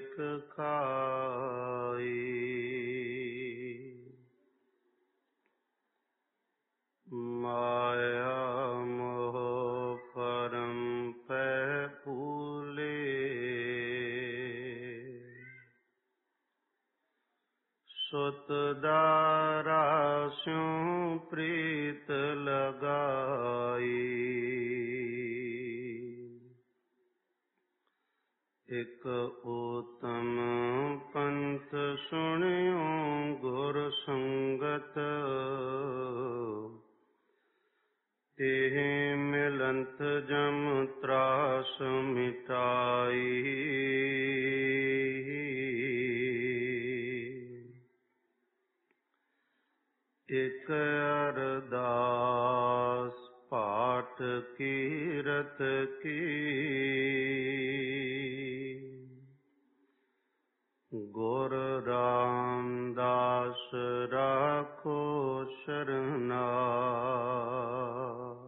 ਏਕ ਖਾਈ। ਮਾਇਆ ਮੋਹ ਪਰਮ ਪੈ ਭੂਲੇ, ਸੁਤ ਦਾਰਾ ਸਿਉ ਪ੍ਰੀਤ ਲਗਾਈ। ਇਕ ਊਤਮ ਪੰਥ ਸੁਣਿਓ ਗੁਰ ਸੰਗਤ, ਇਹ ਮਿਲੰਤ ਜਮ ਤਰਾਸ ਮਿਟਾਈ। ਇਕ ਅਰਦਾਸ ਪਾਠ ਕੀਰਤ ਕੀ, ਗੁਰ ਰਾਮਦਾਸ ਰਾਖੋ ਸ਼ਰਨਾਰ।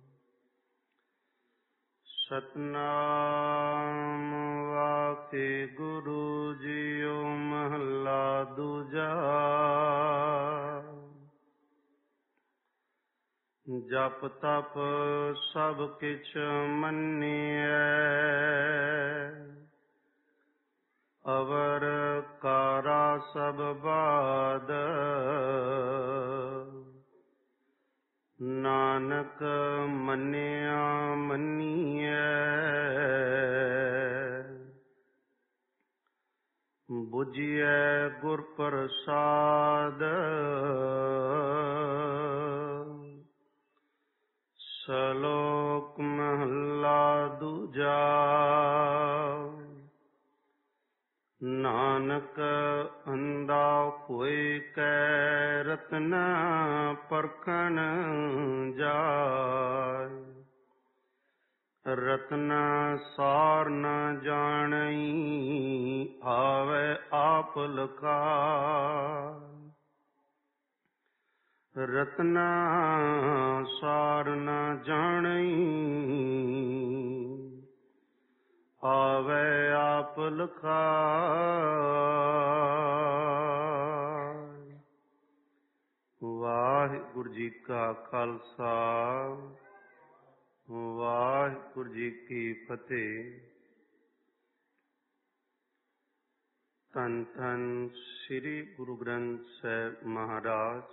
ਸਤਿਨਾਮ ਵਾਹਿਗੁਰੂ ਜੀਓ ਮਹਲਾ ਦੂਜਾ। ਜਪ ਤਪ ਸਭ ਕਿਛ ਮੰਨਿਐ, ਅਵਰ ਕਾਰਾ ਸਭ ਬਾਦ। ਨਾਨਕ ਮੰਨਿਆ ਮੰਨੀਐ, ਬੁਝਿਐ ਗੁਰ ਪ੍ਰਸਾਦ। ਸ਼ਲੋਕ ਮਹਲਾ ਦੂਜਾ। ਨਾਨਕ ਅੰਧਾ ਹੋਇ ਕੈ ਰਤਨ ਪਰਖਣ ਜਾਇ। ਰਤਨ ਸਾਰ ਨ ਜਾਣਈ, ਆਵੈ ਆਪ ਲਖਾਇ। ਰਤਨ ਸਾਰ ਨ ਜਾਣਈ, ਆਵੈ ਆਪ ਲਖਾਇ। ਵਾਹਿਗੁਰੂ ਜੀ ਕਾ ਖਾਲਸਾ, ਵਾਹਿਗੁਰੂ ਜੀ ਕੀ ਫਤਿਹ। ਧੰਨ ਧੰਨ ਸ੍ਰੀ ਗੁਰੂ ਗ੍ਰੰਥ ਸਾਹਿਬ ਮਹਾਰਾਜ,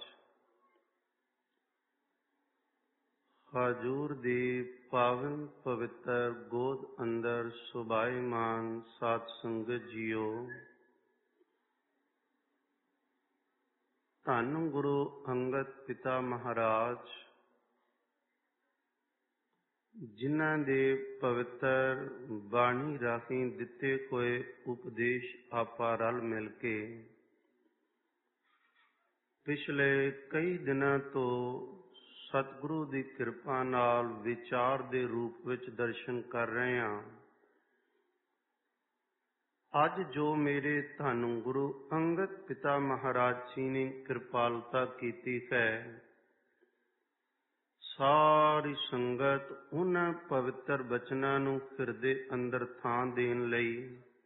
ਹਜ਼ੂਰ ਦੀ ਪਾਵਨ ਪਵਿੱਤਰ ਗੋਦ ਅੰਦਰ ਸੁਭਾਈਮਾਨ ਸਾਧ ਸੰਗਤ ਜੀਓ। ਧੰਨ ਗੁਰੂ ਅੰਗਦ ਪਿਤਾ ਮਹਾਰਾਜ, ਜਿਨ੍ਹਾਂ ਦੇ ਪਵਿੱਤਰ ਬਾਣੀ ਰਾਹੀਂ ਦਿੱਤੇ ਹੋਏ ਉਪਦੇਸ਼ ਆਪਾਂ ਰਲ ਮਿਲ ਕੇ ਪਿਛਲੇ ਕਈ ਦਿਨਾਂ ਤੋਂ ਸਤਿਗੁਰੂ ਦੀ ਕਿਰਪਾ ਨਾਲ ਵਿਚਾਰ ਦੇ ਰੂਪ ਵਿੱਚ ਦਰਸ਼ਨ ਕਰ ਰਹੇ ਹਾਂ। ਅੱਜ ਜੋ ਮੇਰੇ ਧੰਨ ਗੁਰੂ ਅੰਗਦ ਪਿਤਾ ਮਹਾਰਾਜ ਜੀ ਨੇ ਕਿਰਪਾਲਤਾ ਕੀਤੀ ਹੈ, ਸਾਰੀ ਸੰਗਤ ਉਹਨਾਂ ਪਵਿੱਤਰ ਬਚਨਾਂ ਨੂੰ ਹਿਰਦੇ ਅੰਦਰ ਥਾਂ ਦੇਣ ਲਈ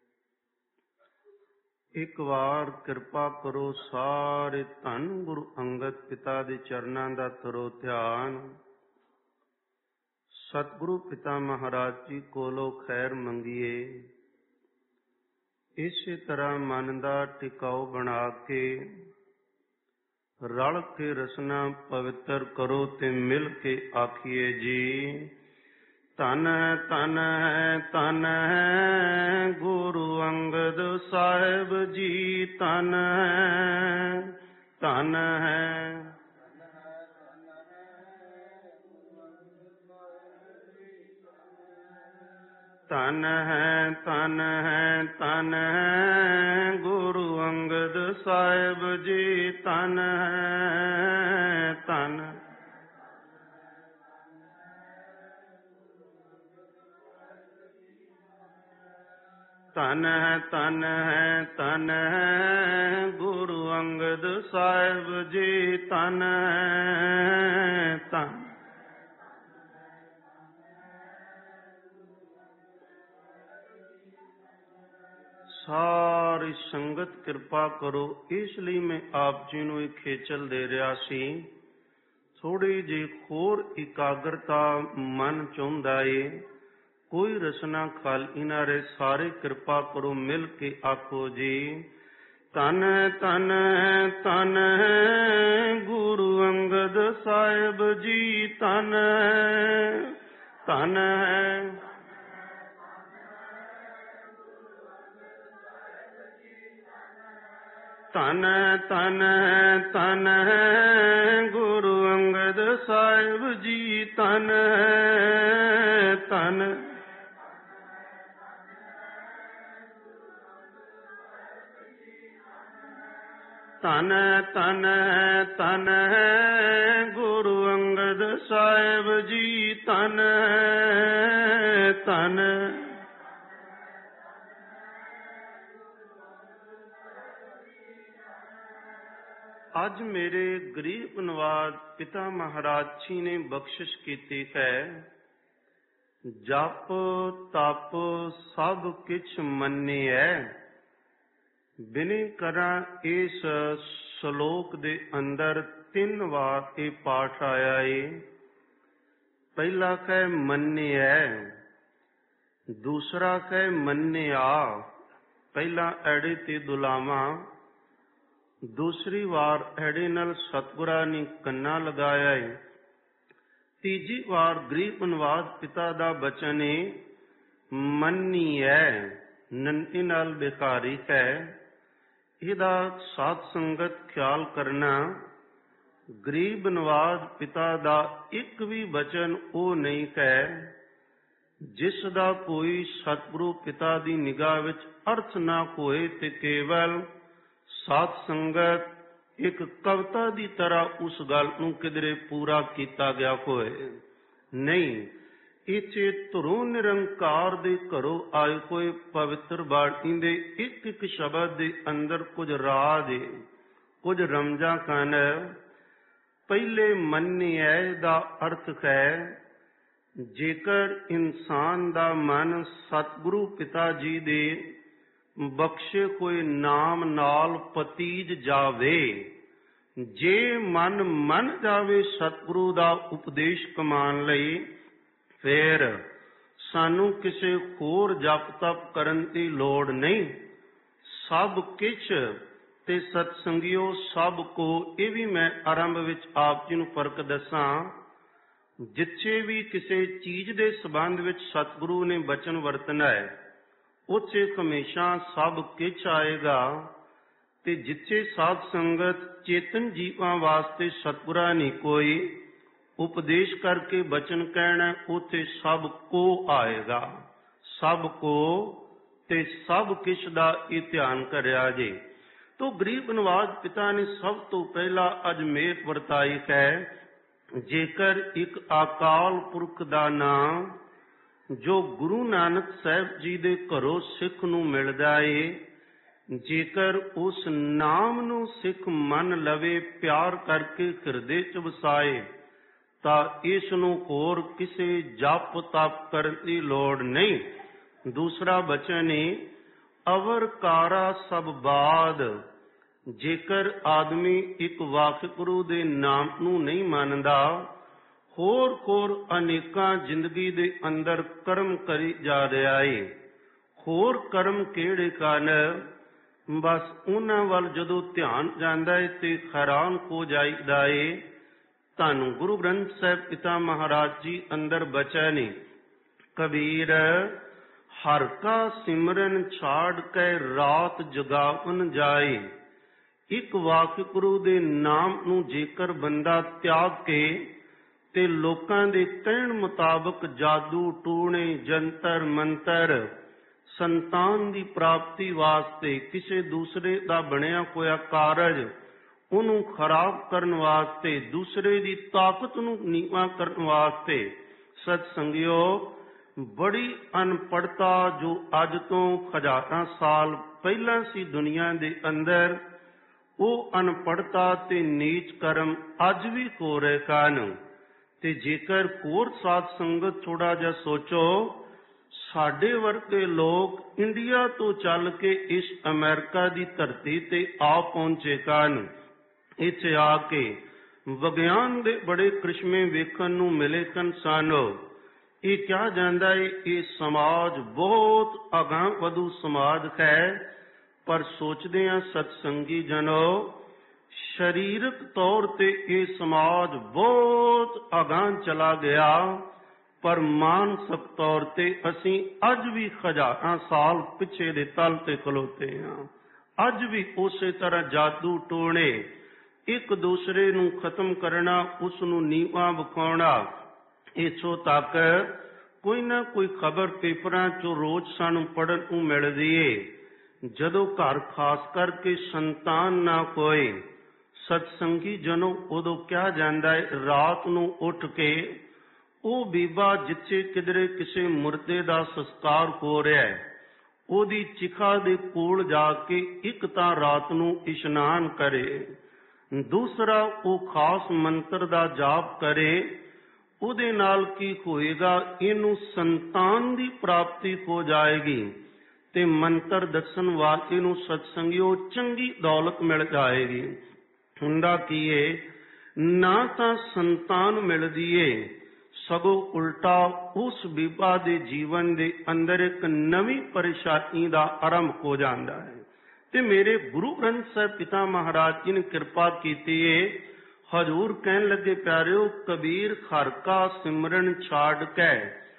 ਇੱਕ ਵਾਰ ਕਿਰਪਾ ਕਰੋ, ਸਾਰੇ ਧੰਨ ਗੁਰੂ ਅੰਗਦ ਪਿਤਾ ਦੇ ਚਰਨਾਂ ਦਾ ਕਰੋ ਧਿਆਨ। ਸਤਿਗੁਰੂ ਪਿਤਾ ਮਹਾਰਾਜ ਜੀ ਕੋਲੋਂ ਖੈਰ ਮੰਗੀਏ। ਇਸੇ ਤਰ੍ਹਾਂ ਮਨ ਦਾ ਟਿਕਾਊ ਬਣਾ ਕੇ ਰਲ ਕੇ ਰਸਨਾ ਪਵਿੱਤਰ ਕਰੋ ਤੇ ਮਿਲ ਕੇ ਆਖੀਏ ਜੀ। ਧੰਨ ਧੰਨ ਧੰਨ ਗੁਰੂ ਅੰਗਦ ਸਾਹਿਬ ਜੀ, ਧੰਨ ਧੰਨ ਧੰਨ ਧੰਨ ਧੰਨ ਗੁਰੂ ਅੰਗਦ ਸਾਹਿਬ ਜੀ, ਧੰਨ ਧੰਨ ਧੰਨ ਧੰਨ ਧੰਨ ਗੁਰੂ ਅੰਗਦ ਸਾਹਿਬ ਜੀ, ਧੰਨ ਧੰਨ ਸਾਰੀ ਸੰਗਤ ਕਿਰਪਾ ਕਰੋ। ਇਸ ਲਈ ਮੈਂ ਆਪ ਜੀ ਨੂੰ ਇਹ ਖੇਚਲ ਦੇ ਰਿਹਾ ਸੀ। ਥੋੜੀ ਜਿਹੀ ਹੋਰ ਇਕਾਗਰਤਾ ਮਨ ਚਾਹੁੰਦਾ ਏ। ਕੋਈ ਰਸਨਾ ਖਾਲੀ ਨਾ ਰਹੇ। ਸਾਰੇ ਕਿਰਪਾ ਕਰੋ, ਮਿਲ ਕੇ ਆਖੋ ਜੀ। ਧੰਨ ਧੰਨ ਧੰਨ ਗੁਰੂ ਅੰਗਦ ਸਾਹਿਬ ਜੀ, ਧੰਨ ਧੰਨ ਧੰਨ ਧੰਨ ਧੰਨ ਗੁਰੂ ਅੰਗਦ ਸਾਹਿਬ ਜੀ, ਧੰਨ ਧੰਨ ਧੰਨ ਧੰਨ ਧੰਨ ਗੁਰੂ ਅੰਗਦ ਸਾਹਿਬ ਜੀ, ਧੰਨ ਧੰਨ ਅੱਜ ਮੇਰੇ ਗਰੀਬ ਨਵਾਜ਼ ਪਿਤਾ ਮਹਾਰਾਜ ਜੀ ਨੇ ਬਖਸ਼ਿਸ਼ ਕੀਤੀ ਹੈ। ਜਪ ਤਪ ਸਭ ਕਿਛ ਮੰਨਿਐ। ਬਿਨੇ ਕਰਾਂ ਇਸ ਸ਼ਲੋਕ ਦੇ ਅੰਦਰ 3 ਵਾਰ ਇਹ ਪਾਠ ਆਇਆ ਏ। ਪਹਿਲਾ ਹੈ ਮੰਨਿਐ, ਦੂਸਰਾ ਹੈ ਮੰਨਿਆ, ਪਹਿਲਾ ਐੜੇ ਤੇ ਦੁਲਾਵਾਂ, ਦੂਸਰੀ ਵਾਰ ਐੜੇ ਨਾਲ ਸਤਿਗੁਰਾਂ ਨੇ ਕੰਨਾ ਲਗਾਇਆ ਏ। ਤੀਜੀ ਵਾਰ ਗਰੀਬ ਨਵਾਜ਼ ਪਿਤਾ ਦਾ ਬਚਨ ਏ ਮੰਨੀਐ, ਨੰਨੇ ਨਾਲ ਬਿਕਾਰੀ ਹੈ। ਇਹਦਾ ਸਾਧ ਸੰਗਤ ਖਿਆਲ ਕਰਨਾ। ਗਰੀਬ ਨਵਾਜ਼ ਪਿਤਾ ਦਾ ਇੱਕ ਵੀ ਬਚਨ ਉਹ ਨਹੀਂ ਹੈ ਜਿਸ ਦਾ ਕੋਈ ਸਤਿਗੁਰੂ ਪਿਤਾ ਦੀ ਨਿਗਾਹ ਵਿੱਚ ਅਰਥ ਨਾ ਹੋਏ ਤੇ ਕੇਵਲ ਸਾਧ ਸੰਗਤ ਇੱਕ ਕਵਿਤਾ ਦੀ ਤਰ੍ਹਾਂ ਉਸ ਗੱਲ ਨੂੰ ਕਿਧਰੇ ਪੂਰਾ ਕੀਤਾ ਗਿਆ ਹੋਏ। ਨਹੀਂ, ਇੱਥੇ ਧਰੋਂ ਨਿਰੰਕਾਰ ਦੇ ਘਰੋਂ ਆਏ ਹੋਏ ਪਵਿੱਤਰ ਬਾਣੀ ਦੇ ਇੱਕ ਇੱਕ ਸ਼ਬਦ ਦੇ ਅੰਦਰ ਕੁਝ ਰਾਜ ਏ, ਕੁਝ ਰਮਜਾਂ ਹਨ। ਪਹਿਲੇ ਮੰਨਿਐ ਦਾ ਅਰਥ ਹੈ ਜੇਕਰ ਇਨਸਾਨ ਦਾ ਮਨ ਸਤਿਗੁਰੂ ਪਿਤਾ ਜੀ ਦੇ ਬਖਸ਼ੇ ਹੋਏ ਨਾਮ ਨਾਲ ਪਤੀਜ ਜਾਵੇ, ਜੇ ਮਨ ਮੰਨ ਜਾਵੇ ਸਤਿਗੁਰੂ ਦਾ ਉਪਦੇਸ਼ ਕਮਾਉਣ ਲਈ, ਫਿਰ ਸਾਨੂੰ ਕਿਸੇ ਹੋਰ ਜਪ ਤਪ ਕਰਨ ਦੀ ਲੋੜ ਨਹੀਂ। ਸਭ ਕਿਛ ਤੇ ਸਤਸੰਗਿਓ ਸਭ ਕੋ। ਇਹ ਵੀ ਮੈਂ ਆਰੰਭ ਵਿੱਚ ਆਪ ਜੀ ਨੂੰ ਫਰਕ ਦੱਸਾਂ। ਜਿੱਥੇ ਵੀ ਕਿਸੇ ਚੀਜ਼ ਦੇ ਸੰਬੰਧ ਵਿੱਚ ਸਤਿਗੁਰੂ ਨੇ ਬਚਨ ਵਰਤਣਾ ਹੈ, ਉੱਥੇ ਹਮੇਸ਼ਾ ਸਭ ਕਿਛ ਆਏਗਾ। ਤੇ ਜਿੱਥੇ ਸਾਧ ਸੰਗਤ ਚੇਤਨ ਜੀਵਾਂ ਵਾਸਤੇ ਸਤਿਗੁਰਾਂ ਨੇ ਕੋਈ ਉਪਦੇਸ਼ ਕਰਕੇ ਬਚਨ ਕਹਿਣਾ, ਉੱਥੇ ਸਭ ਕੋ ਆਏਗਾ। ਸਭ ਕੋ ਤੇ ਸਭ ਕਿਛ ਦਾ ਇਹ ਧਿਆਨ ਕਰਿਆ ਜੇ। ਤੋ ਗਰੀਬ ਨਵਾਜ਼ ਪਿਤਾ ਨੇ ਸਭ ਤੋਂ ਪਹਿਲਾਂ ਅੱਜ ਮੇਰ ਵਰਤਾਈ ਹੈ। ਜੇਕਰ ਇੱਕ ਅਕਾਲ ਪੁਰਖ ਦਾ ਨਾਮ ਜੋ ਗੁਰੂ ਨਾਨਕ ਸਾਹਿਬ ਜੀ ਦੇ ਘਰੋਂ ਸਿੱਖ ਨੂੰ ਮਿਲਦਾ ਏ, ਜੇਕਰ ਉਸ ਨਾਮ ਨੂੰ ਸਿੱਖ ਮੰਨ ਲਵੇ, ਪਿਆਰ ਕਰਕੇ ਹਿਰਦੇ ਚ ਵਸਾਏ, ਤਾਂ ਇਸ ਨੂੰ ਹੋਰ ਕਿਸੇ ਜਪ ਤਪ ਕਰਨ ਦੀ ਲੋੜ ਨਹੀਂ। ਦੂਸਰਾ ਬਚਨ ਏ ਅਵਰ ਕਾਰਾ ਸਭ ਬਾਦ। ਜੇਕਰ ਆਦਮੀ ਇੱਕ ਵਾਹਿਗੁਰੂ ਦੇ ਨਾਮ ਨੂੰ ਨਹੀਂ ਮੰਨਦਾ, ਹੋਰ ਅਨੇਕਾਂ ਜ਼ਿੰਦਗੀ ਦੇ ਅੰਦਰ ਕਰਮ ਕਰੀ ਜਾ ਰਿਹਾ ਏ। ਹੋਰ ਕਰਮ ਕਿਹੜੇ ਕਾਨ? ਬਸ ਉਹਨਾਂ ਵੱਲ ਜਦੋਂ ਧਿਆਨ ਜਾਂਦਾ ਏ ਤੇ ਹੈਰਾਨ ਹੋ ਜਾਈਦਾ ਏ। ਧੰਨ ਗੁਰੂ ਗ੍ਰੰਥ ਸਾਹਿਬ ਪਿਤਾ ਮਹਾਰਾਜ ਜੀ ਅੰਦਰ ਬਚਨ ਏ ਕਬੀਰ ਹਰ ਕਾ ਸਿਮਰਨ ਛਾੜ ਕੇ ਰਾਤ ਜਗਾਵਨ ਜਾਏ। ਇੱਕ ਵਾਹਿਗੁਰੂ ਦੇ ਨਾਮ ਨੂੰ ਜੇਕਰ ਬੰਦਾ ਤਿਆਗ ਕੇ ਤੇ ਲੋਕਾਂ ਦੇ ਕਹਿਣ ਮੁਤਾਬਕ ਜਾਦੂ ਟੂਣੇ ਜੰਤਰ ਮੰਤਰ ਸੰਤਾਨ ਦੀ ਪ੍ਰਾਪਤੀ ਵਾਸਤੇ ਕਿਸੇ ਦੂਸਰੇ ਦਾ ਬਣਿਆ ਹੋਇਆ ਕਾਰਜ ਉਹਨੂੰ ਖਰਾਬ ਕਰਨ ਵਾਸਤੇ, ਦੂਸਰੇ ਦੀ ਤਾਕਤ ਨੂੰ ਨੀਵਾਂ ਕਰਨ ਵਾਸਤੇ, ਸਤ ਸੰਗਿਓ ਬੜੀ ਅਨਪੜ੍ਹਤਾ ਜੋ ਅੱਜ ਤੋਂ ਹਜ਼ਾਰਾਂ ਸਾਲ ਪਹਿਲਾਂ ਸੀ ਦੁਨੀਆ ਦੇ ਅੰਦਰ, ਉਹ ਅਨਪੜ੍ਹਤਾ ਤੇ ਨੀਚ ਕਰਮ ਅੱਜ ਵੀ ਹੋ ਰਹੇ ਹਨ। ਤੇ ਜੇਕਰ ਹੋਰ ਸਾਧ ਸੰਗਤ ਥੋੜਾ ਜਿਹਾ ਸੋਚੋ, ਸਾਡੇ ਵਰਗੇ ਲੋਕ ਇੰਡੀਆ ਤੋਂ ਚੱਲ ਕੇ ਇਸ ਅਮਰੀਕਾ ਦੀ ਧਰਤੀ ਤੇ ਆ ਪਹੁੰਚੇ ਕਾਰਨ ਇੱਥੇ ਆ ਕੇ ਵਿਗਿਆਨ ਦੇ ਬੜੇ ਕ੍ਰਿਸ਼ਮੇ ਵੇਖਣ ਨੂੰ ਮਿਲੇ ਸਨ। ਇਹ ਕਿਹਾ ਜਾਂਦਾ ਹੈ ਇਹ ਸਮਾਜ ਬਹੁਤ ਅਗਾਂਹ ਵਧੂ ਸਮਾਜ ਹੈ, ਪਰ ਸੋਚਦੇ ਹਾਂ ਸਤਸੰਗੀ ਜਨੋ ਸਰੀਰਕ ਤੌਰ ਤੇ ਇਹ ਸਮਾਜ ਬਹੁਤ ਅਗਾਂਹ ਚਲਾ ਗਿਆ, ਪਰ ਮਾਨਸਿਕ ਤੌਰ ਤੇ ਅਸੀਂ ਅੱਜ ਵੀ ਹਜ਼ਾਰਾਂ ਸਾਲ ਪਿੱਛੇ ਦੇ ਤਲ ਤੇ ਖਲੋਤੇ ਹਾਂ। ਅੱਜ ਵੀ ਉਸੇ ਤਰ੍ਹਾਂ ਜਾਦੂ ਟੋਣੇ, ਇੱਕ ਦੂਸਰੇ ਨੂੰ ਖਤਮ ਕਰਨਾ, ਉਸ ਨੂੰ ਨੀਵਾਂ ਵਿਖਾਉਣਾ, ਇੱਥੋਂ ਤੱਕ ਕੋਈ ਨਾ ਕੋਈ ਖਬਰ ਪੇਪਰਾਂ 'ਚੋਂ ਰੋਜ਼ ਸਾਨੂੰ ਪੜ੍ਹਨ ਨੂੰ ਮਿਲਦੀ ਏ। ਜਦੋਂ ਘਰ ਖਾਸ ਕਰਕੇ ਸੰਤਾਨ ਨਾ ਕੋਈ ਸਤਸੰਗੀ ਜਨੋ, ਉਦੋਂ ਕਿਹਾ ਜਾਂਦਾ ਹੈ ਰਾਤ ਨੂੰ ਉੱਠ ਕੇ ਉਹ ਬੀਬਾ ਜਿੱਥੇ ਕਿਧਰੇ ਕਿਸੇ ਮੁਰਦੇ ਦਾ ਸੰਸਕਾਰ ਹੋ ਰਿਹਾ ਹੈ, ਉਹਦੀ ਚਿਖਾ ਦੇ ਕੋਲ ਜਾ ਕੇ ਇੱਕ ਤਾਂ ਰਾਤ ਨੂੰ ਇਸ਼ਨਾਨ ਕਰੇ, ਦੂਸਰਾ ਉਹ ਖਾਸ ਮੰਤਰ ਦਾ ਜਾਪ ਕਰੇ। ਉਹਦੇ ਨਾਲ ਕੀ ਹੋਏਗਾ, ਇਹਨੂੰ ਸੰਤਾਨ ਦੀ ਪ੍ਰਾਪਤੀ ਹੋ ਜਾਏਗੀ ਤੇ ਮੰਤਰ ਦੱਸਣ ਵਾਲੇ ਨੂੰ ਸਤਸੰਗਿਓ ਚੰਗੀ ਦੌਲਤ ਮਿਲ ਜਾਏਗੀ। ਹੁੰਦਾ ਕੀ ਏ, ਨਾ ਤਾਂ ਸੰਤਾਨ ਮਿਲਦੀ ਏ, ਸਗੋਂ ਉਲਟਾ ਉਸ ਬੀਬਾ ਦੇ ਜੀਵਨ ਦੇ ਅੰਦਰ ਇੱਕ ਨਵੀਂ ਪਰੇਸ਼ਾਨੀ ਦਾ ਆਰੰਭ ਹੋ ਜਾਂਦਾ ਹੈ। ਤੇ ਮੇਰੇ ਗੁਰੂ ਗ੍ਰੰਥ ਸਾਹਿਬ ਪਿਤਾ ਮਹਾਰਾਜ ਜੀ ਨੇ ਕਿਰਪਾ ਕੀਤੀ ਏ। ਹਜ਼ੂਰ ਕਹਿਣ ਲੱਗੇ ਪਿਆਰਿਓ, ਕਬੀਰ ਹਰ ਕਾ ਸਿਮਰਨ ਛਾੜ ਕੇ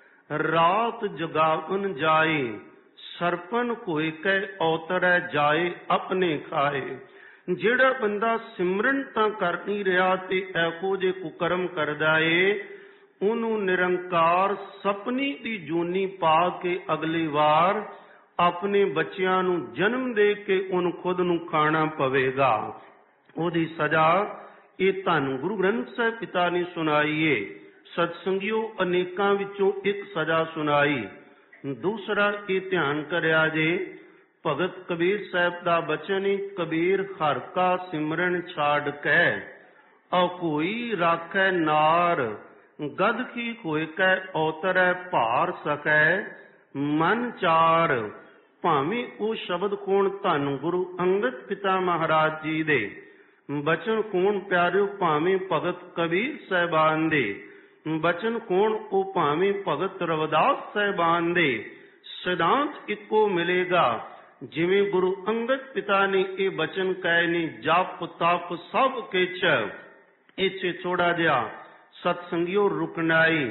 ਰਾਤ ਜਗਾਵਨ ਜਾਏ, ਸਰਪਨ ਹੋਏ ਕੈ ਔਤਰੈ ਜਾਏ ਆਪਣੇ ਖਾਏ। ਜਿਹੜਾ ਬੰਦਾ ਸਿਮਰਨ ਤਾਂ ਕਰ ਨਹੀਂ ਰਿਹਾ ਤੇ ਇਹੋ ਜਿਹੇ ਕੁਕਰਮ ਕਰਦਾ ਏ, ਉਹਨੂੰ ਨਿਰੰਕਾਰ ਸਪਨੀ ਦੀ ਜੂਨੀ ਪਾ ਕੇ ਅਗਲੀ ਵਾਰ ਆਪਣੇ ਬੱਚਿਆਂ ਨੂੰ ਜਨਮ ਦੇ ਕੇ ਉਹਨੂੰ ਖੁਦ ਨੂੰ ਖਾਣਾ ਪਵੇਗਾ। ਉਹਦੀ ਸਜ਼ਾ ਇਹ ਧੰਨ ਗੁਰੂ ਗ੍ਰੰਥ ਸਾਹਿਬ ਪਿਤਾ ਨੇ ਸੁਣਾਈ ਏ। ਸਤਸੰਗਿਓ ਅਨੇਕਾਂ ਵਿੱਚੋਂ ਇੱਕ ਸਜ਼ਾ ਸੁਣਾਈ। ਦੂਸਰਾ ਇਹ ਧਿਆਨ ਕਰਿਆ ਜੇ, ਭਗਤ ਕਬੀਰ ਸਾਹਿਬ ਦਾ ਬਚਨ ਏ, ਕਬੀਰ ਹਰ ਕਾ ਸਿਮਰਨ ਛਾੜ ਕੇ ਔ ਕੋਈ ਰਾਖੈ ਨਾਰ, ਗਦ ਕੀ ਹੋਇ ਕੈ ਔਤਰੈ ਭਾਰ ਸਕੈ ਮਨ ਚਾਰ। ਭਾਵੇਂ ਉਹ ਸ਼ਬਦ ਕੋਣ ਧੰਨ ਗੁਰੂ ਅੰਗਦ ਪਿਤਾ ਮਹਾਰਾਜ ਜੀ ਦੇ ਬਚਨ ਕੋਣ ਪਿਆਰਿਓ, ਭਾਵੇਂ ਭਗਤ ਕਬੀਰ ਸਾਹਿਬਾਨ ਦੇ ਬਚਨ ਕੋਣ, ਉਹ ਭਾਵੇਂ ਭਗਤ ਰਵਿਦਾਸ ਸਾਹਿਬਾਨ ਦੇ, ਸਿਧਾਂਤ ਇੱਕੋ ਮਿਲੇਗਾ। ਜਿਵੇਂ ਗੁਰੂ ਅੰਗਦ ਪਿਤਾ ਨੇ ਇਹ ਬਚਨ ਕਹੇ ਨੇ, ਜਪ ਤਪ ਸਭ ਕਿਛ, ਇੱਥੇ ਥੋੜਾ ਜਿਹਾ ਸਤਸੰਗਿਓ ਰੁਕਨਾਈ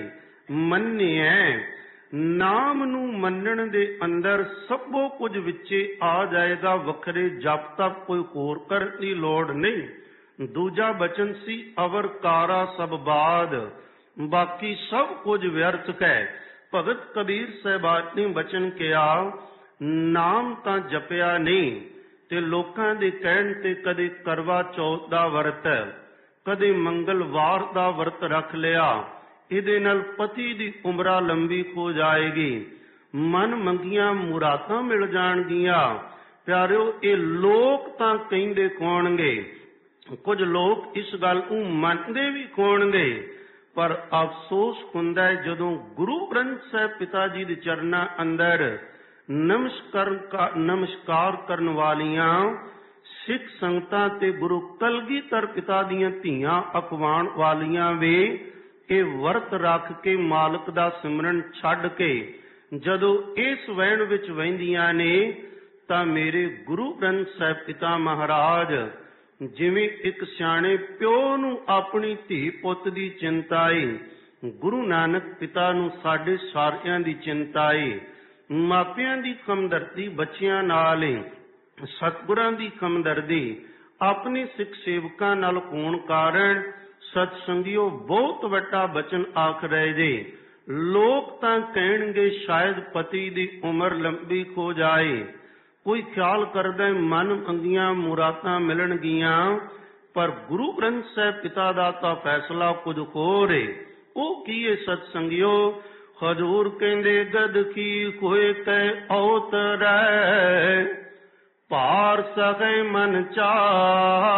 ਮੰਨਿਐ। ਨਾਮ ਨੂੰ ਮੰਨਣ ਦੇ ਅੰਦਰ ਸਭੋ ਕੁਝ ਵਿੱਚੇ ਆ ਜਾਏਗਾ, ਵੱਖਰੇ ਜਪ ਤਪ ਕੋਈ ਹੋਰ ਕਰਨ ਦੀ ਲੋੜ ਨਹੀਂ। ਦੂਜਾ ਬਚਨ ਸੀ ਅਵਰ ਕਾਰਾ ਸਭ ਬਾਦ, ਬਾਕੀ ਸਭ ਕੁਝ ਵਿਅਰਥ ਹੈ। ਭਗਤ ਕਬੀਰ ਸਾਹਿਬਾਨ ਨੇ ਬਚਨ ਕਿਹਾ, ਨਾਮ ਤਾਂ ਜਪਿਆ ਨਹੀਂ ਤੇ ਲੋਕਾਂ ਦੇ ਕਹਿਣ ਤੇ ਕਦੇ ਕਰਵਾ ਚੌਥ ਦਾ ਵਰਤ, ਕਦੇ ਮੰਗਲਵਾਰ ਦਾ ਵਰਤ ਰੱਖ ਲਿਆ, ਇਹਦੇ ਨਾਲ ਪਤੀ ਦੀ ਉਮਰਾਂ ਲੰਬੀ ਹੋ ਜਾਏਗੀ, ਮਨ ਮੰਗੀਆਂ ਮੁਰਾਦਾਂ ਮਿਲ ਜਾਣਗੀਆਂ। ਪਿਆਰਿਓ ਇਹ ਲੋਕ ਤਾਂ ਕਹਿੰਦੇ ਕੋਣਗੇ, ਕੁਝ ਲੋਕ ਇਸ ਗੱਲ ਨੂੰ ਮੰਨਦੇ ਵੀ ਕੋਣਗੇ, ਪਰ ਅਫਸੋਸ ਹੁੰਦਾ ਹੈ ਜਦੋਂ ਗੁਰੂ ਗ੍ਰੰਥ ਸਾਹਿਬ ਪਿਤਾ ਜੀ ਦੇ ਚਰਨਾਂ ਅੰਦਰ ਨਮਸਕਾਰ ਕਰਨ ਵਾਲੀਆਂ ਸਿੱਖ ਸੰਗਤਾਂ ਤੇ ਗੁਰੂ ਕਲਗੀਧਰ ਪਿਤਾ ਦੀਆਂ ਧੀਆਂ ਅਖਵਾਉਣ ਵਾਲੀਆਂ ਵੀ ਇਹ ਵਰਤ ਰੱਖ ਕੇ ਮਾਲਕ ਦਾ ਸਿਮਰਨ ਛੱਡ ਕੇ ਜਦੋਂ ਇਸ ਵਹਿਣ ਵਿੱਚ ਵਹਿੰਦੀਆਂ ਨੇ, ਤਾਂ ਮੇਰੇ ਗੁਰੂ ਗ੍ਰੰਥ ਸਾਹਿਬ ਪਿਤਾ ਮਹਾਰਾਜ ਜਿਵੇਂ ਇੱਕ ਸਿਆਣੇ ਪਿਓ ਨੂੰ ਆਪਣੀ ਧੀ ਪੁੱਤ ਦੀ ਚਿੰਤਾ ਏ, ਗੁਰੂ ਨਾਨਕ ਪਿਤਾ ਨੂੰ ਸਾਡੇ ਸਾਰਿਆਂ ਦੀ ਚਿੰਤਾ ਏ। ਮਾਪਿਆਂ ਦੀ ਹਮਦਰਦੀ ਬੱਚਿਆਂ ਨਾਲ ਏ, ਸਤਿਗੁਰਾਂ ਦੀ ਹਮਦਰਦੀ ਆਪਣੇ ਸਿੱਖ ਸੇਵਕਾਂ ਨਾਲ ਹੋਣ ਕਾਰਨ ਸਤਸੰਗਿਓ ਬਹੁਤ ਵੱਡਾ ਬਚਨ ਆਖ ਰਹੇ ਜੇ। ਲੋਕ ਤਾਂ ਕਹਿਣਗੇ ਸ਼ਾਇਦ ਪਤੀ ਦੀ ਉਮਰ ਲੰਬੀ ਹੋ ਜਾਏ, ਕੋਈ ਖਿਆਲ ਕਰਦਾ ਮਨ ਮੰਗੀਆਂ ਮੁਰਾਦਾਂ ਮਿਲਣਗੀਆਂ, ਪਰ ਗੁਰੂ ਗ੍ਰੰਥ ਸਾਹਿਬ ਪਿਤਾ ਦਾ ਤਾਂ ਫੈਸਲਾ ਕੁਝ ਹੋਰ ਏ। ਉਹ ਕੀ ਏ ਸਤਸੰਗਿਓ, ਹਜ਼ੂਰ ਕਹਿੰਦੇ ਗਦ ਕੀ ਹੋਏ ਕੈ ਔਤਰੈ ਭਾਰ ਸਕੈ ਮਨ ਚਾਰ।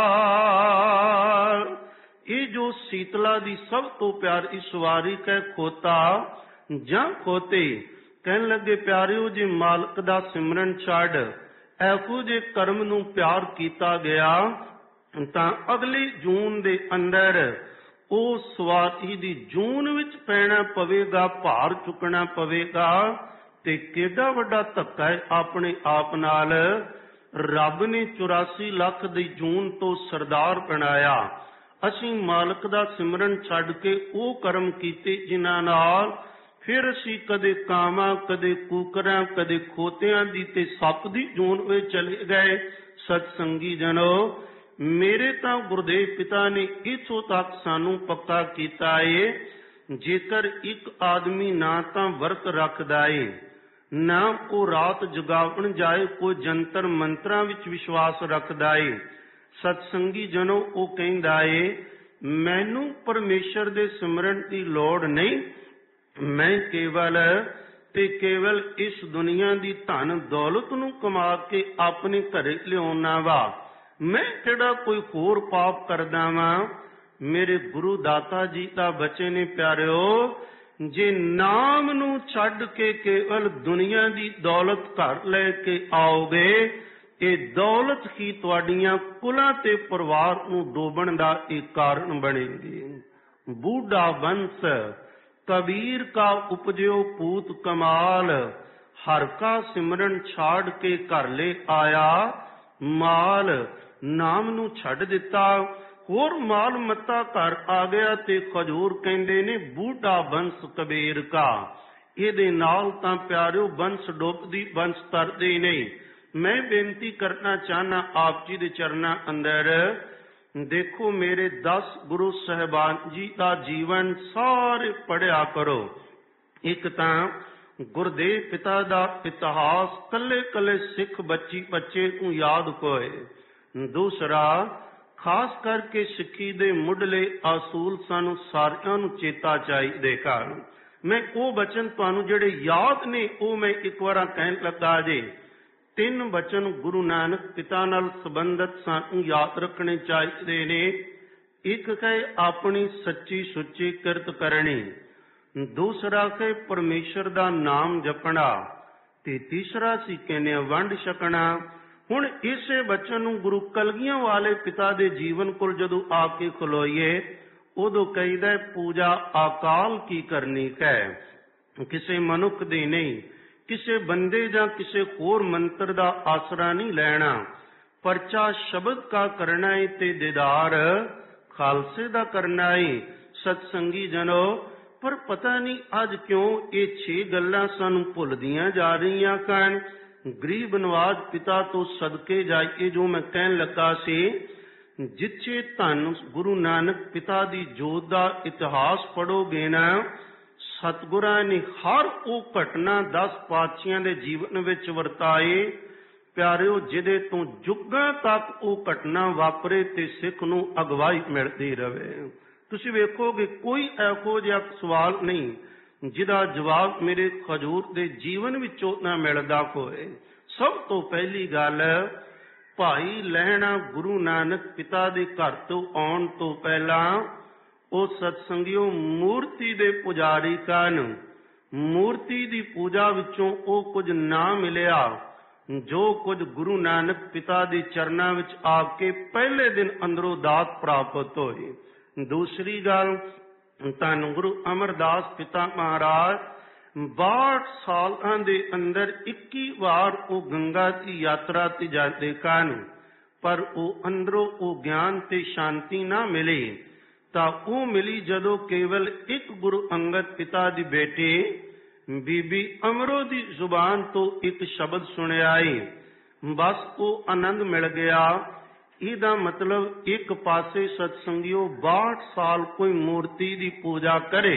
ਇਹ ਜੋ ਸੀਤਲਾ ਦੀ ਸਭ ਤੋਂ ਪਿਆਰੀ ਸਵਾਰੀ ਕੈ ਖੋਤਾ ਜਾਂ ਖੋਤੇ, ਕਹਿਣ ਲੱਗੇ ਪਿਆਰਿਓ, ਜੇ ਮਾਲਕ ਦਾ ਸਿਮਰਨ ਛੱਡ ਇਹੋ ਜੇ ਕਰਮ ਨੂੰ ਪਿਆਰ ਕੀਤਾ ਗਿਆ ਤਾਂ ਅਗਲੀ ਜੂਨ ਦੇ ਅੰਦਰ ਉਹ ਸਵਾਤੀ ਦੀ ਜੂਨ ਵਿੱਚ ਪੈਣਾ ਪਵੇਗਾ, ਭਾਰ ਚੁੱਕਣਾ ਪਵੇਗਾ। ਤੇ ਕਿਹੜਾ ਵੱਡਾ ਧੱਕਾ ਹੈ ਆਪਣੇ ਆਪ ਨਾਲ। ਰੱਬ ਨੇ 84 ਲੱਖ ਦੀ ਜੂਨ ਤੋਂ ਸਰਦਾਰ ਬਣਾਇਆ। ਅਸੀਂ ਮਾਲਕ ਦਾ ਸਿਮਰਨ ਛੱਡ ਕੇ ਉਹ ਕਰਮ ਕੀਤੇ ਜਿਨ੍ਹਾਂ ਨਾਲ ਫਿਰ ਅਸੀਂ ਕਦੇ ਕਾਵਾਂ, ਕਦੇ ਕੂਕਰਾਂ, ਕਦੇ ਖੋਤਿਆਂ ਦੀ ਤੇ ਸੱਪ ਦੀ ਜੂਨ ਵਿੱਚ ਚਲੇ ਗਏ। ਸਤਸੰਗੀ ਜਨੋ, ਮੇਰੇ ਤਾਂ ਗੁਰਦੇਵ ਪਿਤਾ ਨੇ ਇੱਥੋਂ ਤੱਕ ਸਾਨੂੰ ਪੱਕਾ ਕੀਤਾ ਏ, ਜੇਕਰ ਇੱਕ ਆਦਮੀ ਨਾ ਤਾਂ ਵਰਤ ਰੱਖਦਾ ਏ, ਨਾ ਉਹ ਰਾਤ ਜਗਾਵਣ ਜਾਏ, ਕੋਈ ਜੰਤਰ ਮੰਤਰਾਂ ਵਿੱਚ ਵਿਸ਼ਵਾਸ ਰੱਖਦਾ ਏ, ਸਤਸੰਗੀ ਜਨੋ ਉਹ ਕਹਿੰਦਾ ਏ ਮੈਨੂੰ ਪਰਮੇਸ਼ਰ ਦੇ ਸਿਮਰਨ ਦੀ ਲੋੜ ਨਹੀਂ, ਮੈਂ ਕੇਵਲ ਇਸ ਦੁਨੀਆ ਦੀ ਧਨ ਦੌਲਤ ਨੂੰ ਕਮਾ ਕੇ ਆਪਣੇ ਘਰੇ ਲਿਆਉਣਾ ਵਾ, ਮੈਂ ਕਿਹੜਾ ਕੋਈ ਹੋਰ ਪਾਪ ਕਰਦਾ ਵਾਂ। ਮੇਰੇ ਗੁਰੂ ਦਾਤਾ ਜੀ ਦਾ ਬਚਨ ਨੇ ਪਿਆਰਿਓ, ਜੇ ਨਾਮ ਨੂੰ ਛੱਡ ਕੇ ਕੇਵਲ ਦੁਨੀਆ ਦੀ ਦੌਲਤ ਘਰ ਲੈ ਕੇ ਆਓਗੇ, ਇਹ ਦੌਲਤ ਹੀ ਤੁਹਾਡੀਆਂ ਕੁਲਾਂ ਤੇ ਪਰਿਵਾਰ ਨੂੰ ਡੋਬਣ ਦਾ ਇੱਕ ਕਾਰਨ ਬਣੇਗੀ। ਬੂਢਾ ਬੰਸ ਕਬੀਰ ਕਾ ਉਪਜਿਓ ਪੂਤ ਕਮਾਲ, ਹਰ ਕਾ ਸਿਮਰਨ ਛਾੜ ਕੇ ਘਰ ਲੈ ਆਇਆ ਮਾਲ। ਨਾਮ ਨੂੰ ਛੱਡ ਦਿੱਤਾ, ਹੋਰ ਮਾਲ ਮੱਤਾ ਘਰ ਆ ਗਿਆ ਤੇ ਖਜੂਰ ਕਹਿੰਦੇ ਨੇ ਬੂਢਾ ਬੰਸ ਕਬੀਰ ਕਾ। ਇਹਦੇ ਨਾਲ ਤਾਂ ਪਿਆਰਿਓ ਬੰਸ ਡੁੱਬਦੀ, ਬੰਸ ਤਰਦੀ ਨਹੀਂ। ਮੈਂ ਬੇਨਤੀ ਕਰਨਾ ਚਾਹਨਾ ਆਪ ਜੀ ਦੇ ਚਰਨਾਂ ਅੰਦਰ, ਦੇਖੋ ਮੇਰੇ 10 ਗੁਰੂ ਸਾਹਿਬਾਨ ਜੀ ਦਾ ਜੀਵਨ ਸਾਰੇ ਪੜ੍ਹਿਆ ਕਰੋ। ਇੱਕ ਤਾਂ ਗੁਰਦੇਵ ਪਿਤਾ ਦਾ ਇਤਿਹਾਸ ਕੱਲੇ ਕੱਲੇ ਸਿੱਖ ਬੱਚੇ ਨੂੰ ਯਾਦ ਹੋਏ। ਦੂਸਰਾ, ਖਾਸ ਕਰਕੇ ਸਿੱਖੀ ਦੇ ਮੁੱਢਲੇ ਅਸੂਲ ਸਾਨੂੰ ਸਾਰਿਆਂ ਨੂੰ ਚੇਤਾ ਚਾਹੀਦੇ ਹਨ। ਮੈਂ ਉਹ ਬਚਨ ਤੁਹਾਨੂੰ ਜਿਹੜੇ ਯਾਦ ਨੇ ਉਹ ਮੈਂ ਇੱਕ ਵਾਰ ਕਹਿਣ ਲੱਗਾ ਜੇ। 3 ਬਚਨ ਗੁਰੂ ਨਾਨਕ ਪਿਤਾ ਨਾਲ ਸੰਬੰਧਿਤ ਸਾਨੂੰ ਯਾਦ ਰੱਖਣੇ ਚਾਹੀਦੇ ਨੇ। ਇੱਕ ਹੈ ਆਪਣੀ ਸੱਚੀ ਸੁੱਚੀ ਕਿਰਤ ਕਰਨੀ, ਦੂਸਰਾ ਹੈ ਪਰਮੇਸ਼ਰ ਦਾ ਨਾਮ ਜਪਣਾ, ਤੇ ਤੀਸਰਾ ਸੀ ਕਹਿੰਦੇ ਵੰਡ ਛਕਣਾ। ਹੁਣ ਇਸੇ ਬਚਨ ਨੂੰ ਗੁਰੂ ਕਲਗੀਆਂ ਵਾਲੇ ਪਿਤਾ ਦੇ ਜੀਵਨ ਕੋਲ ਜਦੋਂ ਆ ਕੇ ਖਲੋਈਏ, ਉਦੋਂ ਕਹਿੰਦਾ ਪੂਜਾ ਅਕਾਲ ਕੀ ਕਰਨੀ ਹੈ, ਕਿਸੇ ਮਨੁੱਖ ਦੀ ਨਹੀਂ, ਕਿਸੇ ਬੰਦੇ ਜਾਂ ਕਿਸੇ ਹੋਰ ਮੰਤਰ ਦਾ ਆਸਰਾ ਨਹੀਂ ਲੈਣਾ। ਪਰਚਾ ਸ਼ਬਦ ਕਾ ਕਰਨਾ ਏ ਤੇ ਦੀਦਾਰ ਖਾਲਸੇ ਦਾ ਕਰਨਾ ਏ। ਸਤਸੰਗੀ ਜਨੋ, ਪਰ ਪਤਾ ਨਹੀਂ ਅੱਜ ਕਿਉਂ ਇਹ 6 ਗੱਲਾਂ ਸਾਨੂੰ ਭੁੱਲਦੀਆਂ ਜਾ ਰਹੀਆਂ ਹਨ। ਗਰੀਬ ਨਵਾਜ ਪਿਤਾ ਤੋਂ ਸਦਕੇ ਜਾਈਏ, ਜੋ ਮੈਂ ਕਹਿਣ ਲੱਗਾ ਸੀ, ਜਿੱਥੇ ਧੰਨ ਗੁਰੂ ਨਾਨਕ ਪਿਤਾ ਦੀ ਜੋਤ ਦਾ ਇਤਿਹਾਸ ਪੜ੍ਹੋਗੇ ਨਾ, ਸਤਿਗੁਰਾਂ ਨੇ ਹਰ ਉਹ ਘਟਨਾ 10 ਪਾਤਸ਼ਾਹਾਂ ਦੇ ਜੀਵਨ ਵਿੱਚ ਵਰਤਾਏ ਪਿਆਰਿਓ, ਜਿਹਦੇ ਤੋਂ ਜੁਗਾਂ ਤੱਕ ਉਹ ਘਟਨਾ ਵਾਪਰੇ ਤੇ ਸਿੱਖ ਨੂੰ ਅਗਵਾਈ ਮਿਲਦੀ ਰਹੇ। ਤੁਸੀਂ ਵੇਖੋਗੇ ਕੋਈ ਇਹੋ ਜਿਹਾ ਸਵਾਲ ਨਹੀਂ ਜਿਹਦਾ ਜਵਾਬ ਮੇਰੇ ਹਜ਼ੂਰ ਦੇ ਜੀਵਨ ਵਿੱਚੋਂ ਨਾ ਮਿਲਦਾ ਹੋਏ। ਸਭ ਤੋਂ ਪਹਿਲੀ ਗੱਲ, ਭਾਈ ਲਹਿਣਾ ਗੁਰੂ ਨਾਨਕ ਪਿਤਾ ਦੇ ਘਰ ਤੋਂ ਆਉਣ ਤੋਂ ਪਹਿਲਾਂ ਉਹ ਸਤਸੰਗੀਓ ਮੂਰਤੀ ਦੇ ਪੁਜਾਰੀ ਸਨ। ਮੂਰਤੀ ਦੀ ਪੂਜਾ ਵਿੱਚੋਂ ਉਹ ਕੁਝ ਨਾ ਮਿਲਿਆ ਜੋ ਕੁਝ ਗੁਰੂ ਨਾਨਕ ਪਿਤਾ ਦੇ ਚਰਨਾਂ ਵਿੱਚ ਆ ਕੇ ਪਹਿਲੇ ਦਿਨ ਅੰਦਰੋਂ ਦਾਤ ਪ੍ਰਾਪਤ ਹੋਈ। ਦੂਸਰੀ ਗੱਲ, ਧੰਨ ਗੁਰੂ ਅਮਰਦਾਸ ਪਿਤਾ ਮਹਾਰਾਜ 62 ਸਾਲਾਂ ਦੇ ਅੰਦਰ 21 ਵਾਰ ਉਹ ਗੰਗਾ ਦੀ ਯਾਤਰਾ ਤੇ ਜਾਂਦੇ ਸਨ, ਪਰ ਉਹ ਅੰਦਰੋਂ ਉਹ ਗਿਆਨ ਤੇ ਸ਼ਾਂਤੀ ਨਾ ਮਿਲੀ। ਤਾਂ ਉਹ ਮਿਲੀ ਜਦੋਂ ਕੇਵਲ ਇੱਕ ਗੁਰੂ ਅੰਗਦ ਪਿਤਾ ਦੀ ਬੇਟੀ ਬੀਬੀ ਅਮਰੋ ਦੀ ਜ਼ੁਬਾਨ ਤੋਂ ਇੱਕ ਸ਼ਬਦ ਸੁਣਿਆ ਏ, ਬਸ ਉਹ ਆਨੰਦ ਮਿਲ ਗਿਆ। ਇਹਦਾ ਮਤਲਬ ਇੱਕ ਪਾਸੇ ਸਤਸੰਗੀਓ 62 ਸਾਲ ਕੋਈ ਮੂਰਤੀ ਦੀ ਪੂਜਾ ਕਰੇ,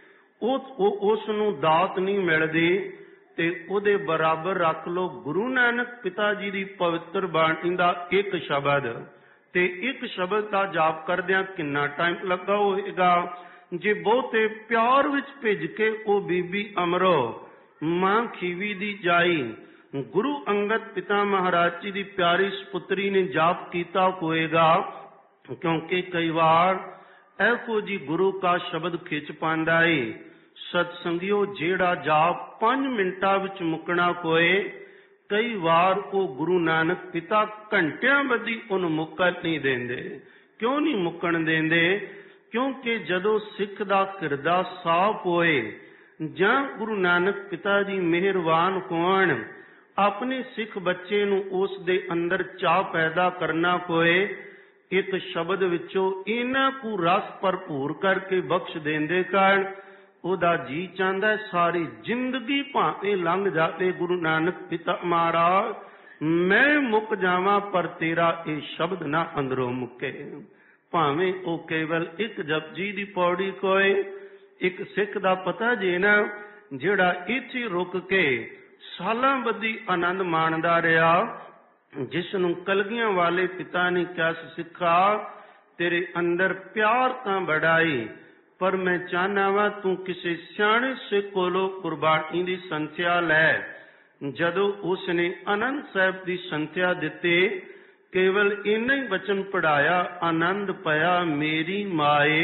ਉਸ ਨੂੰ ਦਾਤ ਨਹੀਂ ਮਿਲਦੀ, ਤੇ ਉਹਦੇ ਬਰਾਬਰ ਰੱਖ ਲਓ ਗੁਰੂ ਨਾਨਕ ਪਿਤਾ ਜੀ ਦੀ ਪਵਿੱਤਰ ਬਾਣੀ ਦਾ ਇੱਕ ਸ਼ਬਦ, ਤੇ ਇੱਕ ਸ਼ਬਦ ਦਾ ਜਾਪ ਕਰਦਿਆਂ ਕਿੰਨਾ ਟਾਈਮ ਲੱਗਾ ਹੋਏਗਾ। ਜੇ ਬਹੁਤੇ ਪਿਆਰ ਵਿੱਚ ਭਿੱਜ ਕੇ ਉਹ ਬੀਬੀ ਅਮਰੋ ਮਾਂ ਖੀਵੀ ਦੀ ਜਾਈ ਗੁਰੂ ਅੰਗਦ ਪਿਤਾ ਮਹਾਰਾਜ ਜੀ ਦੀ ਪਿਆਰੀ ਸੁਪੁੱਤਰੀ ਨੇ ਜਾਪ ਕੀਤਾ ਹੋਏਗਾ, ਕਿਉਂਕਿ ਕਈ ਵਾਰ ਇਹੋ ਜੀ ਗੁਰੂ ਕਾ ਸ਼ਬਦ ਖਿੱਚ ਪਾਉਂਦਾ ਏ। सतसंगियो जेड़ा जाप 5 मिनटां विच मुकना कोए, कई वार वो गुरु नानक पिता घंटियां बधी उन्हें मुक्कण नहीं देंदे। क्यों नहीं मुक्कण देंदे? क्योंकि जदों सिख दा हिरदा साफ होए जां गुरु नानक पिता जी मेहरबान होण, अपने सिख बच्चे नूं उस दे अंदर चाह पैदा करना कोए, एक शब्द विचों इन्ना कु रस भरपूर करके बख्श देंदे कारण ओदा जी चाहता है सारी जिंदगी भावें लंघ जाए, गुरु नानक पिता महाराज मैं मुक जावां पर तेरा ये शब्द ना अंदरों मुके। भावें वो केवल एक जपजी दी पौड़ी कोए, एक सिख दा पता जे ना जिहड़ा इत्थे रुक के सालां बधी आनंद माणदा रहा, जिसनूं कलगियां वाले पिता ने क्या सिखा, तेरे अंदर प्यार तां बड़ाई, पर मैं चाहना वा तू किसी सियाणे सिख कोलों कुर्बानी दी संथया लै। जदों उसने आनंद साहब दी संथया दिते, केवल इन्ना ही वचन पढ़ाया, आनंद पाया मेरी माए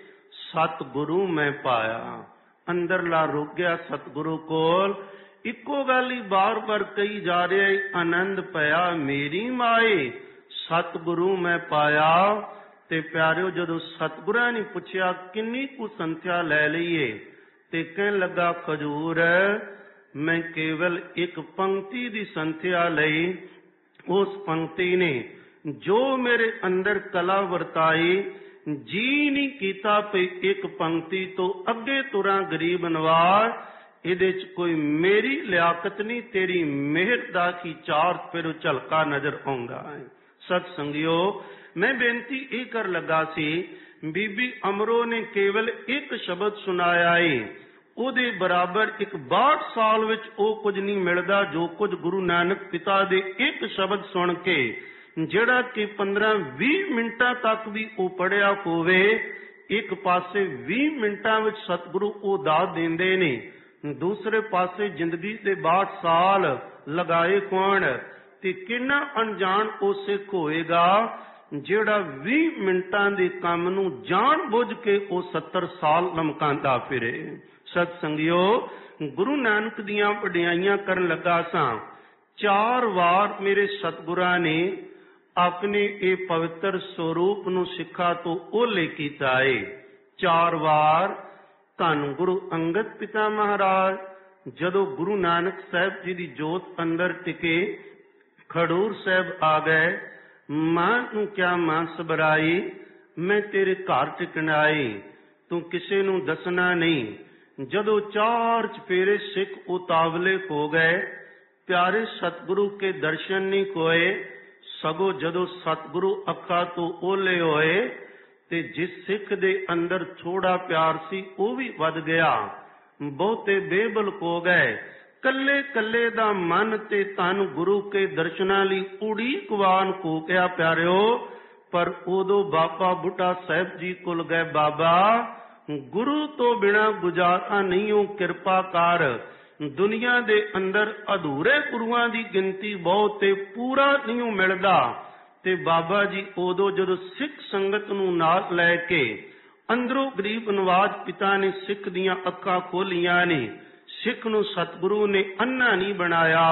सतगुरु मैं पाया। अंदरला रुक गया सतगुरु कोल, इको गल ही बार बार कही जा रहा है, आनंद पाया मेरी माए सतगुरु मैं पाया। ते प्यारिओ जदों सतगुरां ने पुछया किन्नी कु संथया लै लईए, ते कहन लगा खजूर मैं केवल एक पंक्ति दी संथया लई। उस पंक्ति ने जो मेरे अंदर कला वरताई, जी नहीं कीता पे एक पंक्ति तो अगे तुरा गरीब नवाज, इहदे च कोई मेरी लियाकत नहीं, तेरी मेहर दा की चार फिर झलका नजर आउंदा है। सतसंगियो मैं बेनती ये कर लगा सी, बीबी अमरो ने केवल एक शब्द सुनाया है, ਉਹਦੇ बराबर एक 62 साल विच ਉਹ कुछ नहीं मिलता जो कुछ गुरु नानक पिता दे एक शब्द सुन के ਜਿਹੜਾ कि 15-20 मिनटां तक भी ਉਹ पढ़िया होवे। एक पासे 20 मिनटां विच सतगुरु ਉਹ दात देंदे ने, दूसरे पासे जिंदगी दे 62 साल लगाए कौन, ते किन्ना अनजान ਉਹ सिख होएगा ਜਿਹੜਾ 20 मिनटां दे काम नूं जान बुझ के ਉਹ 70 साल लमकांदा फिरे। सतसंगियो गुरु नानक दियां वडियाइयां करन लगा सां, 4 वार मेरे सतगुरां ने अपने ये पवित्र स्वरूप नूं सिखा तो ओले कीता है। 4 वार धन गुरु अंगद पिता महाराज जदों गुरु नानक साहब जी दी जोत अंदर टिके, खडूर साहब आ गए, मां नूं क्या मां सबराई, मैं तेरे घर टिकण आई, तू किसे नूं दसना नहीं। जदों 4 चफेरे सिख उतावले हो गए, प्यारे सतगुरु के दर्शन नहीं होए, सगों जदों सतगुरु अखा तो ओले होए, ते जिस सिख दे अंदर थोड़ा प्यार सी वो भी वध गया, बहुते बेबल हो गए। कल्ले कल्ले दा मन ते तन गुरु के दर्शनां लई उड़ीकवान हो गया प्यारिओ। पर उदों बाबा बुढ़ा साहब जी कोल गए, बाबा गुरु तो बिना गुजारा नहीं हो, किरपा कर। दुनिया दे अंदर अधूरे गुरुआं दी गिनती बहुत ते पूरा नहीं हो मिलदा। ते बाबा जी उदों जदों सिख संगत नूं नाल लै के अंदरों गरीब नवाज पिता ने सिख दियां अखां खोलियां ने, सिख नूं सतगुरु ने अन्ना नहीं बनाया,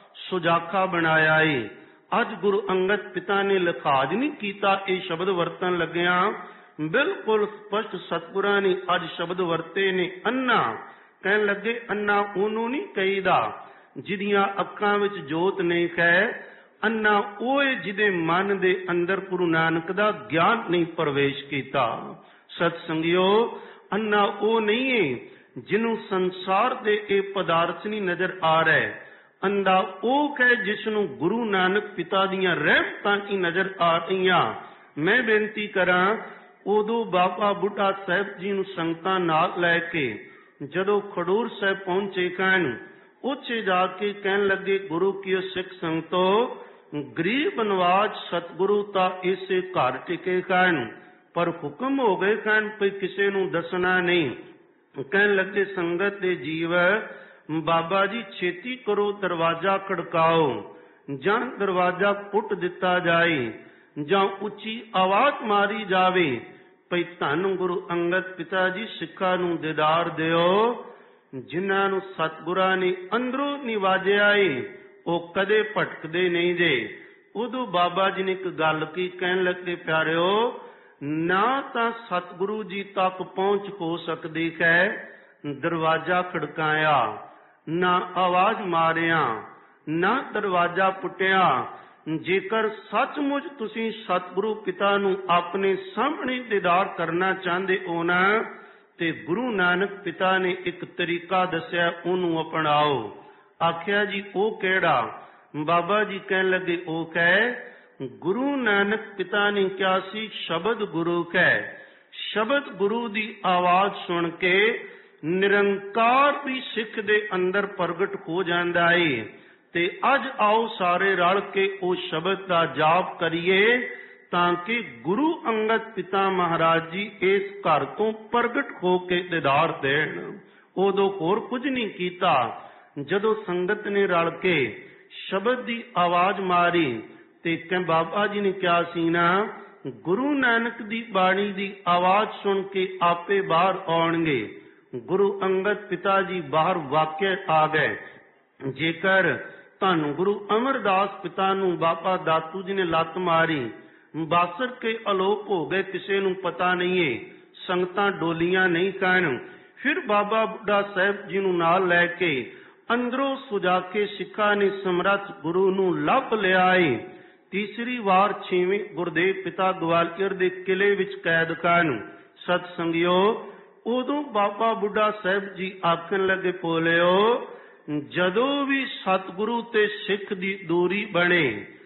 सुजाखा बनाया है। अज गुरु अंगद पिता ने लिखाज नहीं कीता, ये शब्द वरतन लग्या बिल्कुल स्पष्ट सतगुरां ने अज शब्द वरते ने, अन्ना कहन लगे, अन्ना ओनू नहीं कहीदा जिदियां अखां विच जोत नहीं है, अन्ना ओए जिदे मन दे अंदर गुरु नानक दा ज्ञान नहीं प्रवेश कीता। सतसंगियो अन्ना ओ नहीं है जिन्हों संसार दे ए पदार्थ नहीं नजर आ रहा, अंधा ओ है जिसनों गुरु नानक पिता दियां रहमतां की नजर आ रहीआं। मैं बेनती करां, उदों बाबा बुढ़ा साहब जी नूं संगतां नाल लै के जदों खडूर साहब पहुंचे कहन, उत्थे जाके कहन लगे, गुरु की सिख संगतो गरीब नवाज सतगुरु ता इसे घर टिके कहन, पर हुक्म हो गए कहन कोई किसी नूं दसना नहीं। कहन लगे संगत दे जीव, बाबा जी छेती करो दरवाजा खड़काओ, जां दरवाजा पुट दिता जाए, जां उच्ची आवाज मारी जावे, ਭਈ ਧੰਨ ਗੁਰੂ ਅੰਗਦ ਪਿਤਾ ਜੀ ਸਿੱਖਾਂ ਨੂੰ ਦੀਦਾਰ ਦਿਓ। ਜਿਨ੍ਹਾਂ ਨੂੰ ਸਤਿਗੁਰਾਂ ਨੇ ਅੰਦਰੋਂ ਨਿਵਾਜਿਆ ਏ ਉਹ ਕਦੇ ਭਟਕਦੇ ਨਹੀਂ ਜੇ। ਉਦੋਂ ਬਾਬਾ ਜੀ ਨੇ ਇੱਕ ਗੱਲ ਕੀ ਕਹਿਣ ਲੱਗੇ, ਪਿਆਰਿਓ, ਨਾ ਤਾਂ ਸਤਿਗੁਰੂ ਜੀ ਤੱਕ ਪਹੁੰਚ ਹੋ ਸਕਦੀ ਹੈ, ਦਰਵਾਜ਼ਾ ਖੜਕਾਇਆ, ਨਾ ਆਵਾਜ਼ ਮਾਰਿਆ, ਨਾ ਦਰਵਾਜ਼ਾ ਪੁੱਟਿਆ। ਜੇਕਰ ਸੱਚਮੁੱਚ ਤੁਸੀਂ ਸਤਿਗੁਰੂ ਪਿਤਾ ਨੂੰ ਆਪਣੇ ਸਾਹਮਣੇ ਦੀਦਾਰ ਕਰਨਾ ਚਾਹੁੰਦੇ ਹੋ ਨਾ, ਤੇ ਗੁਰੂ ਨਾਨਕ ਪਿਤਾ ਨੇ ਇੱਕ ਤਰੀਕਾ ਦੱਸਿਆ, ਉਹਨੂੰ ਅਪਣਾਓ। ਆਖਿਆ ਜੀ ਉਹ ਕਿਹੜਾ? ਬਾਬਾ ਜੀ ਕਹਿਣ ਲੱਗੇ, ਉਹ ਕਹੇ ਗੁਰੂ ਨਾਨਕ ਪਿਤਾ ਨੇ ਕਿਹਾ ਸੀ ਸ਼ਬਦ ਗੁਰੂ ਕਹੇ। ਸ਼ਬਦ ਗੁਰੂ ਦੀ ਆਵਾਜ਼ ਸੁਣ ਕੇ ਨਿਰੰਕਾਰ ਵੀ ਸਿੱਖ ਦੇ ਅੰਦਰ ਪ੍ਰਗਟ ਹੋ ਜਾਂਦਾ ਏ। ਤੇ ਅੱਜ ਆਓ ਸਾਰੇ ਰਲ ਕੇ ਉਹ ਸ਼ਬਦ ਦਾ ਜਾਪ ਕਰੀਏ ਤਾਂ ਕਿ ਗੁਰੂ ਅੰਗਦ ਪਿਤਾ ਮਹਾਰਾਜ ਜੀ ਇਸ ਘਰ ਤੋਂ ਪ੍ਰਗਟ ਹੋ ਕੇ ਦੀਦਾਰ ਦੇਣ। ਉਦੋਂ ਹੋਰ ਕੁਝ ਨਹੀਂ ਕੀਤਾ। ਜਦੋਂ ਸੰਗਤ ਨੇ ਰਲ ਕੇ ਸ਼ਬਦ ਦੀ ਆਵਾਜ਼ ਮਾਰੀ ਤੇ ਬਾਬਾ ਜੀ ਨੇ ਕਿਹਾ ਸੀ ਨਾ, ਗੁਰੂ ਨਾਨਕ ਦੀ ਬਾਣੀ ਦੀ ਆਵਾਜ਼ ਸੁਣ ਕੇ ਆਪੇ ਬਾਹਰ ਆਉਣਗੇ। ਗੁਰੂ ਅੰਗਦ ਪਿਤਾ ਜੀ ਬਾਹਰ ਵਾਕਿਆ ਆ ਗਏ। ਜੇਕਰ ਤੁਹਾਨੂੰ ਗੁਰੂ ਅਮਰਦਾਸ ਪਿਤਾ ਨੂੰ ਬਾਬਾ ਦਾਤੂ ਜੀ ਨੇ ਲੱਤ ਮਾਰੀ, ਬਾਸਰ ਕੇ ਅਲੋਪ ਹੋ ਗਏ, ਕਿਸੇ ਨੂੰ ਪਤਾ ਨਹੀਂ ਏ, ਸੰਗਤਾਂ ਡੋਲੀਆਂ ਨਹੀਂ ਕਹਿਣ। ਫਿਰ ਬਾਬਾ ਬੁੱਢਾ ਸਾਹਿਬ ਜੀ ਨੂੰ ਨਾਲ ਲੈ ਕੇ ਅੰਦਰੋਂ ਸੁਜਾ ਕੇ ਸਿੱਖਾਂ ਨੇ ਸਮਰੱਥ ਗੁਰੂ ਨੂੰ ਲੱਭ ਲਿਆ ਏ। ਤੀਸਰੀ ਵਾਰ 6ਵੇਂ ਗੁਰਦੇਵ ਪਿਤਾ ਗਵਾਲੀਅਰ ਦੇ ਕਿਲੇ ਵਿੱਚ ਕੈਦ ਕਰਨ। ਸਤ ਸੰਗਿਓ, ਉਦੋਂ ਬਾਬਾ ਬੁੱਢਾ ਸਾਹਿਬ ਜੀ ਆਖਣ ਲੱਗੇ, ਬੋਲਿਓ, ਜਦੋਂ ਵੀ ਸਤਿਗੁਰੂ ਤੇ ਸਿੱਖ ਦੀ ਦੂਰੀ ਬਣੇ,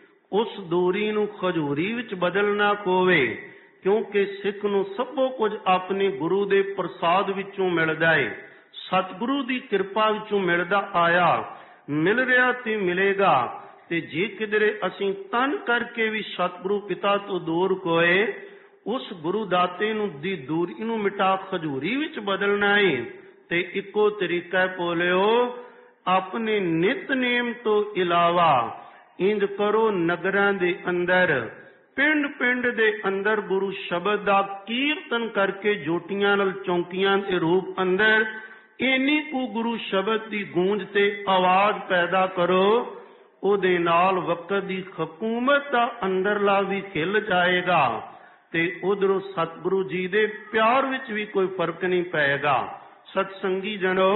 ਉਸ ਦੂਰੀ ਨੂੰ ਖਜੂਰੀ ਵਿੱਚ ਬਦਲਣਾ ਪਵੇ, ਕਿਉਂਕਿ ਸਿੱਖ ਨੂੰ ਸਭੋ ਕੁਝ ਆਪਣੇ ਗੁਰੂ ਦੇ ਪ੍ਰਸਾਦ ਵਿੱਚੋਂ ਮਿਲਦਾ ਏ, ਸਤਿਗੁਰੂ ਦੀ ਕਿਰਪਾ ਵਿੱਚੋਂ ਮਿਲਦਾ ਆਇਆ, ਮਿਲ ਰਿਹਾ ਤੇ ਮਿਲੇਗਾ। ਤੇ ਜੇ ਕਿਧਰੇ ਅਸੀਂ ਤਨ ਕਰਕੇ ਵੀ ਸਤਿਗੁਰੂ ਪਿਤਾ ਤੋਂ ਦੂਰ ਹੋਏ, ਉਸ ਗੁਰੂ ਦਾਤੇ ਨੂੰ ਦੀ ਦੂਰੀ ਨੂੰ ਮਿਟਾ ਖਜੂਰੀ ਵਿੱਚ ਬਦਲਣਾ ਏ। ਤੇ ਇੱਕੋ ਤਰੀਕਾ ਬੋਲਿਓ, ਆਪਣੇ ਨਿਤਨੇਮ ਤੋਂ ਇਲਾਵਾ ਇੰਜ ਕਰੋ, ਨਗਰਾਂ ਦੇ ਅੰਦਰ, ਪਿੰਡ ਪਿੰਡ ਦੇ ਅੰਦਰ ਗੁਰੂ ਸ਼ਬਦ ਦਾ ਕੀਰਤਨ ਕਰਕੇ ਜੋਟੀਆਂ ਨਾਲ ਚੌਂਕੀਆਂ ਦੇ ਰੂਪ ਅੰਦਰ ਇੰਨੀ ਕੁ ਗੁਰੂ ਸ਼ਬਦ ਦੀ ਗੂੰਜ ਤੇ ਆਵਾਜ਼ ਪੈਦਾ ਕਰੋ, ਉਹਦੇ ਨਾਲ ਵਕਤ ਦੀ ਹਕੂਮਤ ਦਾ ਅੰਦਰਲਾ ਵੀ ਖਿਲ ਜਾਏਗਾ ਤੇ ਉਧਰੋਂ ਸਤਿਗੁਰੂ ਜੀ ਦੇ ਪਿਆਰ ਵਿੱਚ ਵੀ ਕੋਈ ਫਰਕ ਨਹੀਂ ਪਏਗਾ। ਸਤਸੰਗੀ ਜਨੋ,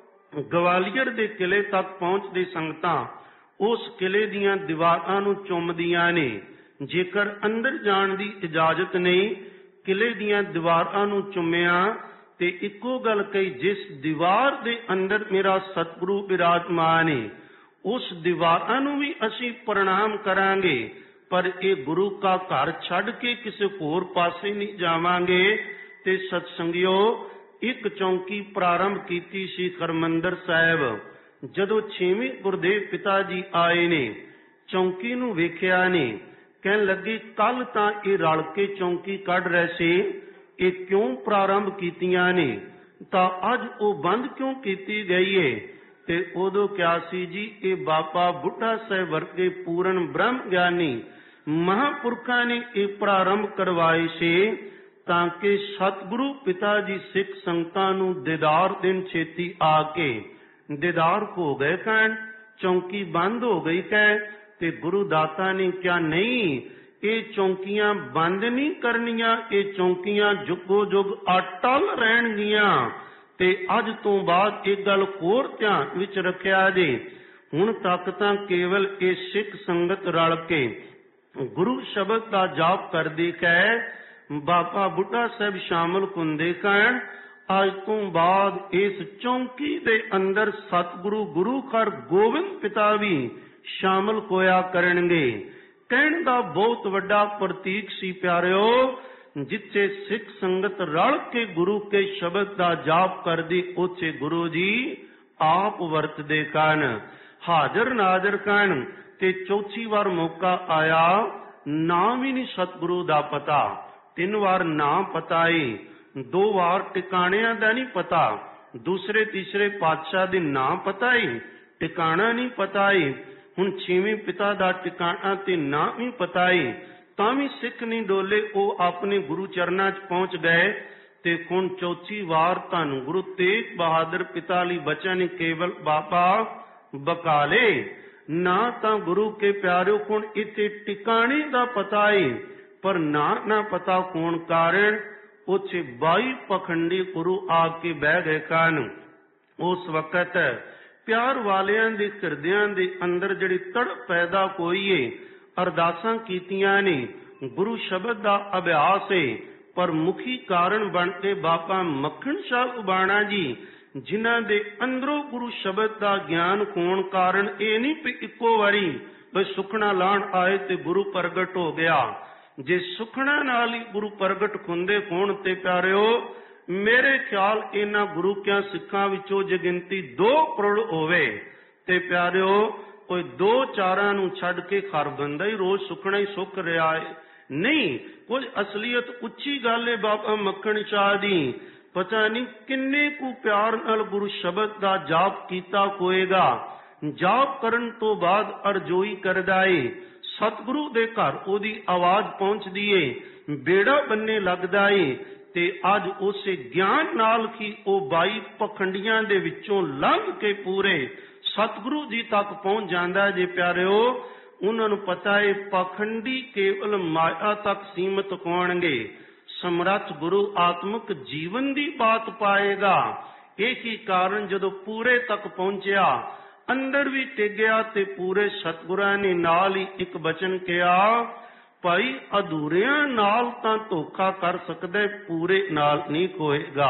ਗਵਾਲੀਅਰ ਦੇ ਕਿਲੇ ਤੱਕ ਪਹੁੰਚਦੇ ਸੰਗਤਾਂ ਉਸ ਕਿਲੇ ਦੀਆਂ ਦੀਵਾਰਾਂ ਨੂੰ ਚੁੰਮਦੀਆਂ ਨੇ। ਜੇਕਰ ਅੰਦਰ ਜਾਣ ਦੀ ਇਜਾਜ਼ਤ ਨਹੀਂ, ਕਿਲੇ ਦੀਆਂ ਦੀਵਾਰਾਂ ਨੂੰ ਚੁੰਮਿਆ ਤੇ ਇੱਕੋ ਗੱਲ ਕਹੀ, ਜਿਸ ਦੀਵਾਰ ਦੇ ਅੰਦਰ ਮੇਰਾ ਸਤਿਗੁਰੂ ਬਿਰਾਜਮਾਨ ਹੈ, ਉਸ ਦੀਵਾਰਾਂ ਨੂੰ ਵੀ ਅਸੀਂ ਪ੍ਰਣਾਮ ਕਰਾਂਗੇ, ਪਰ ਇਹ ਗੁਰੂ ਕਾ ਘਰ ਛੱਡ ਕੇ ਕਿਸੇ ਹੋਰ ਪਾਸੇ ਨਹੀਂ ਜਾਵਾਂਗੇ। ਤੇ ਸਤਸੰਗਿਓ, ਇੱਕ ਚੌਂਕੀ ਪ੍ਰਾਰੰਭ ਕੀਤੀ ਸੀ ਹਰਿਮੰਦਰ ਸਾਹਿਬ। ਜਦੋਂ 6ਵੇਂ ਗੁਰਦੇਵ ਪਿਤਾ ਜੀ ਆਏ ਨੇ, ਚੌਂਕੀ ਨੂੰ ਵੇਖਿਆ ਨੇ, ਕਹਿਣ ਲੱਗੇ ਕੱਲ ਤਾਂ ਇਹ ਰਲ ਕੇ ਚੌਂਕੀ ਕੱਢ ਰਹੇ ਸੀ, ਇਹ ਕਿਉਂ ਪ੍ਰਾਰੰਭ ਕੀਤੀਆਂ ਨੇ, ਤਾਂ ਅੱਜ ਉਹ ਬੰਦ ਕਿਉਂ ਕੀਤੀ ਗਈ ਏ? ਤੇ ਉਦੋਂ ਕਿਹਾ ਸੀ ਜੀ, ਇਹ ਬਾਬਾ ਬੁੱਢਾ ਸਾਹਿਬ ਵਰਗੇ ਪੂਰਨ ਬ੍ਰਹਮ ਗਿਆਨੀ ਮਹਾਂਪੁਰਖਾਂ ਨੇ ਇਹ ਪ੍ਰਾਰੰਭ ਕਰਵਾਏ ਸੀ ਤਾਂ ਕਿ ਸਤਿਗੁਰੂ ਪਿਤਾ ਜੀ ਸਿੱਖ ਸੰਗਤਾਂ ਨੂੰ ਦੀਦਾਰ ਦੇਣ। ਛੇਤੀ ਆ ਕੇ ਦੀਦਾਰ ਹੋ ਗਏ ਕਹਿਣ, ਚੌਂਕੀ ਬੰਦ ਹੋ ਗਈ ਕਹਿ। ਤੇ ਗੁਰੂ ਦਾਤਾ ਨੇ ਕਿਹਾ ਨਹੀਂ, ਇਹ ਚੌਂਕੀਆਂ ਬੰਦ ਨਹੀਂ ਕਰਨੀਆਂ, ਇਹ ਚੌਂਕੀਆਂ ਜੁਗੋ ਜੁਗ ਅਟਲ ਰਹਿਣਗੀਆਂ। ਤੇ ਅੱਜ ਤੋਂ ਬਾਅਦ ਇਹ ਗੱਲ ਹੋਰ ਧਿਆਨ ਵਿੱਚ ਰੱਖਿਆ ਜੇ, ਹੁਣ ਤੱਕ ਤਾਂ ਕੇਵਲ ਇਹ ਸਿੱਖ ਸੰਗਤ ਰਲ ਕੇ ਗੁਰੂ ਸ਼ਬਦ ਦਾ ਜਾਪ ਕਰਦੀ ਕਹਿ, ਬਾਬਾ ਬੁੱਢਾ ਸਾਹਿਬ ਸ਼ਾਮਲ ਹੁੰਦੇ ਕਹਿਣ। ਅੱਜ ਤੋਂ ਬਾਅਦ ਇਸ ਚੌਂਕੀ ਦੇ ਅੰਦਰ ਸਤਿਗੁਰੂ ਗੁਰੂ ਘਰ ਗੋਬਿੰਦ ਪਿਤਾ ਵੀ ਸ਼ਾਮਲ ਹੋਇਆ ਕਰਨਗੇ। ਕਹਿਣ ਦਾ ਬਹੁਤ ਵੱਡਾ ਪ੍ਰਤੀਕ ਸੀ ਪਿਆਰਿਓ, ਜਿੱਥੇ ਸਿੱਖ ਸੰਗਤ ਰਲ ਕੇ ਗੁਰੂ ਕੇ ਸ਼ਬਦ ਦਾ ਜਾਪ ਕਰਦੀ, ਉੱਥੇ ਗੁਰੂ ਜੀ ਆਪ ਵਰਤਦੇ ਕਨ, ਹਾਜ਼ਰ ਨਾਜ਼ਰ ਕਨ। ਤੇ ਚੌਥੀ ਵਾਰ ਮੌਕਾ ਆਇਆ, ਨਾਮ ਹੀ ਨਹੀਂ ਸਤਿਗੁਰੂ ਦਾ ਪਤਾ। 3 ਵਾਰ ਨਾਮ ਪਤਾ ਏ, 2 ਵਾਰ ਟਿਕਾਣਿਆਂ ਦਾ ਨਹੀਂ ਪਤਾ, ਦੂਸਰੇ ਤੀਸਰੇ ਪਾਤਸ਼ਾਹ ਦੇ ਨਾਮ ਪਤਾ ਏ, ਟਿਕਾਣਾ ਨਹੀਂ ਪਤਾ ਏ। ਹੁਣ 6ਵੇਂ ਪਿਤਾ ਦਾ ਟਿਕਾਣਾ ਤੇ ਨਾਮ ਹੀ ਪਤਾ ਏ। ਤਾਂ ਵੀ ਸਿੱਖ ਨਹੀਂ ਡੋਲੇ। ਉਹ ਆਪਣੇ ਗੁਰੂ ਚਰਨਾਂ 'ਚ ਪਹੁੰਚ ਗਏ ਤੇ ਹੁਣ ਚੌਥੀ ਵਾਰ ਧੰਨ ਗੁਰੂ ਤੇਗ ਬਹਾਦਰ ਪਿਤਾ ਲਈ ਬਚਨ ਕੇਵਲ ਬਾਬਾ ਬਕਾਲੇ। ਨਾ ਤਾਂ ਗੁਰੂ ਕੇ ਪਿਆਰਿਓ ਹੁਣ ਇੱਥੇ ਟਿਕਾਣੇ ਦਾ ਪਤਾ ਏ, ਪਰ ਨਾ ਪਤਾ ਕੌਣ ਕਾਰਨ ਉੱਥੇ 22 ਪਖੰਡੀ ਗੁਰੂ ਆ ਕੇ ਬਹਿ ਗਏ ਕਾਨ। ਉਸ ਵਕਤ ਪਿਆਰ ਵਾਲਿਆਂ ਦੇ ਹਿਰਦਿਆਂ ਦੇ ਅੰਦਰ ਜਿਹੜੀ ਤੜਪ ਪੈਦਾ ਹੋਈ ਏ, ਅਰਦਾਸਾਂ ਕੀਤੀਆਂ ਨੇ, ਗੁਰੂ ਸ਼ਬਦ ਦਾ ਅਭਿਆਸ ਏ, ਪਰ ਮੁਖੀ ਕਾਰਨ ਬਣ ਕੇ ਬਾਬਾ ਮੱਖਣ ਸ਼ਾਹ ਉਬਾਣਾ ਜੀ, ਜਿਨ੍ਹਾਂ ਦੇ ਅੰਦਰੋਂ ਗੁਰੂ ਸ਼ਬਦ ਦਾ ਗਿਆਨ ਹੋਣ ਕਾਰਨ ਇਹ ਨਹੀਂ ਵੀ ਇੱਕੋ ਵਾਰੀ ਬਈ ਸੁਖਣਾ ਲਾਣ ਆਏ ਤੇ ਗੁਰੂ ਪ੍ਰਗਟ ਹੋ ਗਿਆ। ਜੇ ਸੁਖਣਾ ਨਾਲ ਹੀ ਗੁਰੂ ਪ੍ਰਗਟ ਹੁੰਦੇ ਹੋਣ ਤੇ ਪਿਆਰਿਓ, ਮੇਰੇ ਖਿਆਲ ਇਹਨਾਂ ਗੁਰੂ ਕਿਆਂ ਸਿੱਖਾਂ ਵਿੱਚੋਂ ਜੇ ਗਿਣਤੀ 2 ਕਰੋੜ ਹੋਵੇ ਤੇ ਪਿਆਰਿਓ ਕੋਈ 2-4 ਨੂੰ ਛੱਡ ਕੇ ਹਰ ਬੰਦਾ ਹੀ ਰੋਜ਼ ਸੁਖਣਾ ਹੀ ਸੁੱਖ ਰਿਹਾ ਹੈ। ਨਹੀਂ, ਕੁਝ ਅਸਲੀਅਤ ਉੱਚੀ ਗੱਲ ਹੈ ਬਾਬਾ ਮੱਖਣ ਸ਼ਾਹ ਦੀ। ਪਤਾ ਨਹੀਂ ਕਿੰਨੇ ਕੁ ਪਿਆਰ ਨਾਲ ਗੁਰੂ ਸ਼ਬਦ ਦਾ ਜਾਪ ਕੀਤਾ ਹੋਏਗਾ। ਜਾਪ ਕਰਨ ਤੋਂ ਬਾਅਦ ਅਰਜ਼ੋਈ ਕਰਦਾ ਏ, ਸਤਿਗੁਰੂ ਦੇ ਘਰ ਉਹਦੀ ਆਵਾਜ਼ ਪਹੁੰਚਦੀ ਏ, ਬੇੜਾ ਬੰਨੇ ਲੱਗਦਾ ਏ ਤੇ ਅੱਜ ਉਸੇ ਗਿਆਨ ਨਾਲ ਹੀ ਉਹ 22 ਪਖੰਡੀਆਂ ਦੇ ਵਿੱਚੋਂ ਲੰਘ ਕੇ ਪੂਰੇ ਸਤਿਗੁਰੂ ਜੀ ਤੱਕ ਪਹੁੰਚ ਜਾਂਦਾ। ਜੇ ਪਿਆਰਿਓ, ਉਹਨਾਂ ਨੂੰ ਪਤਾ ਏ ਪਖੰਡੀ ਕੇਵਲ ਮਾਇਆ ਤੱਕ ਸੀਮਤ ਹੋਣਗੇ, ਸਮਰੱਥ ਗੁਰੂ ਆਤਮਿਕ ਜੀਵਨ ਦੀ ਬਾਤ ਪਾਏਗਾ। ਇਹ ਹੀ ਕਾਰਨ ਜਦੋਂ ਪੂਰੇ ਤੱਕ ਪਹੁੰਚਿਆ, ਅੰਦਰ ਵੀ ਟਿਕਿਆ ਤੇ ਪੂਰੇ ਸਤਿਗੁਰਾਂ ਨੇ ਨਾਲ ਹੀ ਇੱਕ ਬਚਨ ਕਿਹਾ, ਭਾਈ ਅਧੂਰਿਆਂ ਨਾਲ ਤਾਂ ਧੋਖਾ ਕਰ ਸਕਦਾ, ਪੂਰੇ ਨਾਲ ਨਹੀਂ ਹੋਏਗਾ।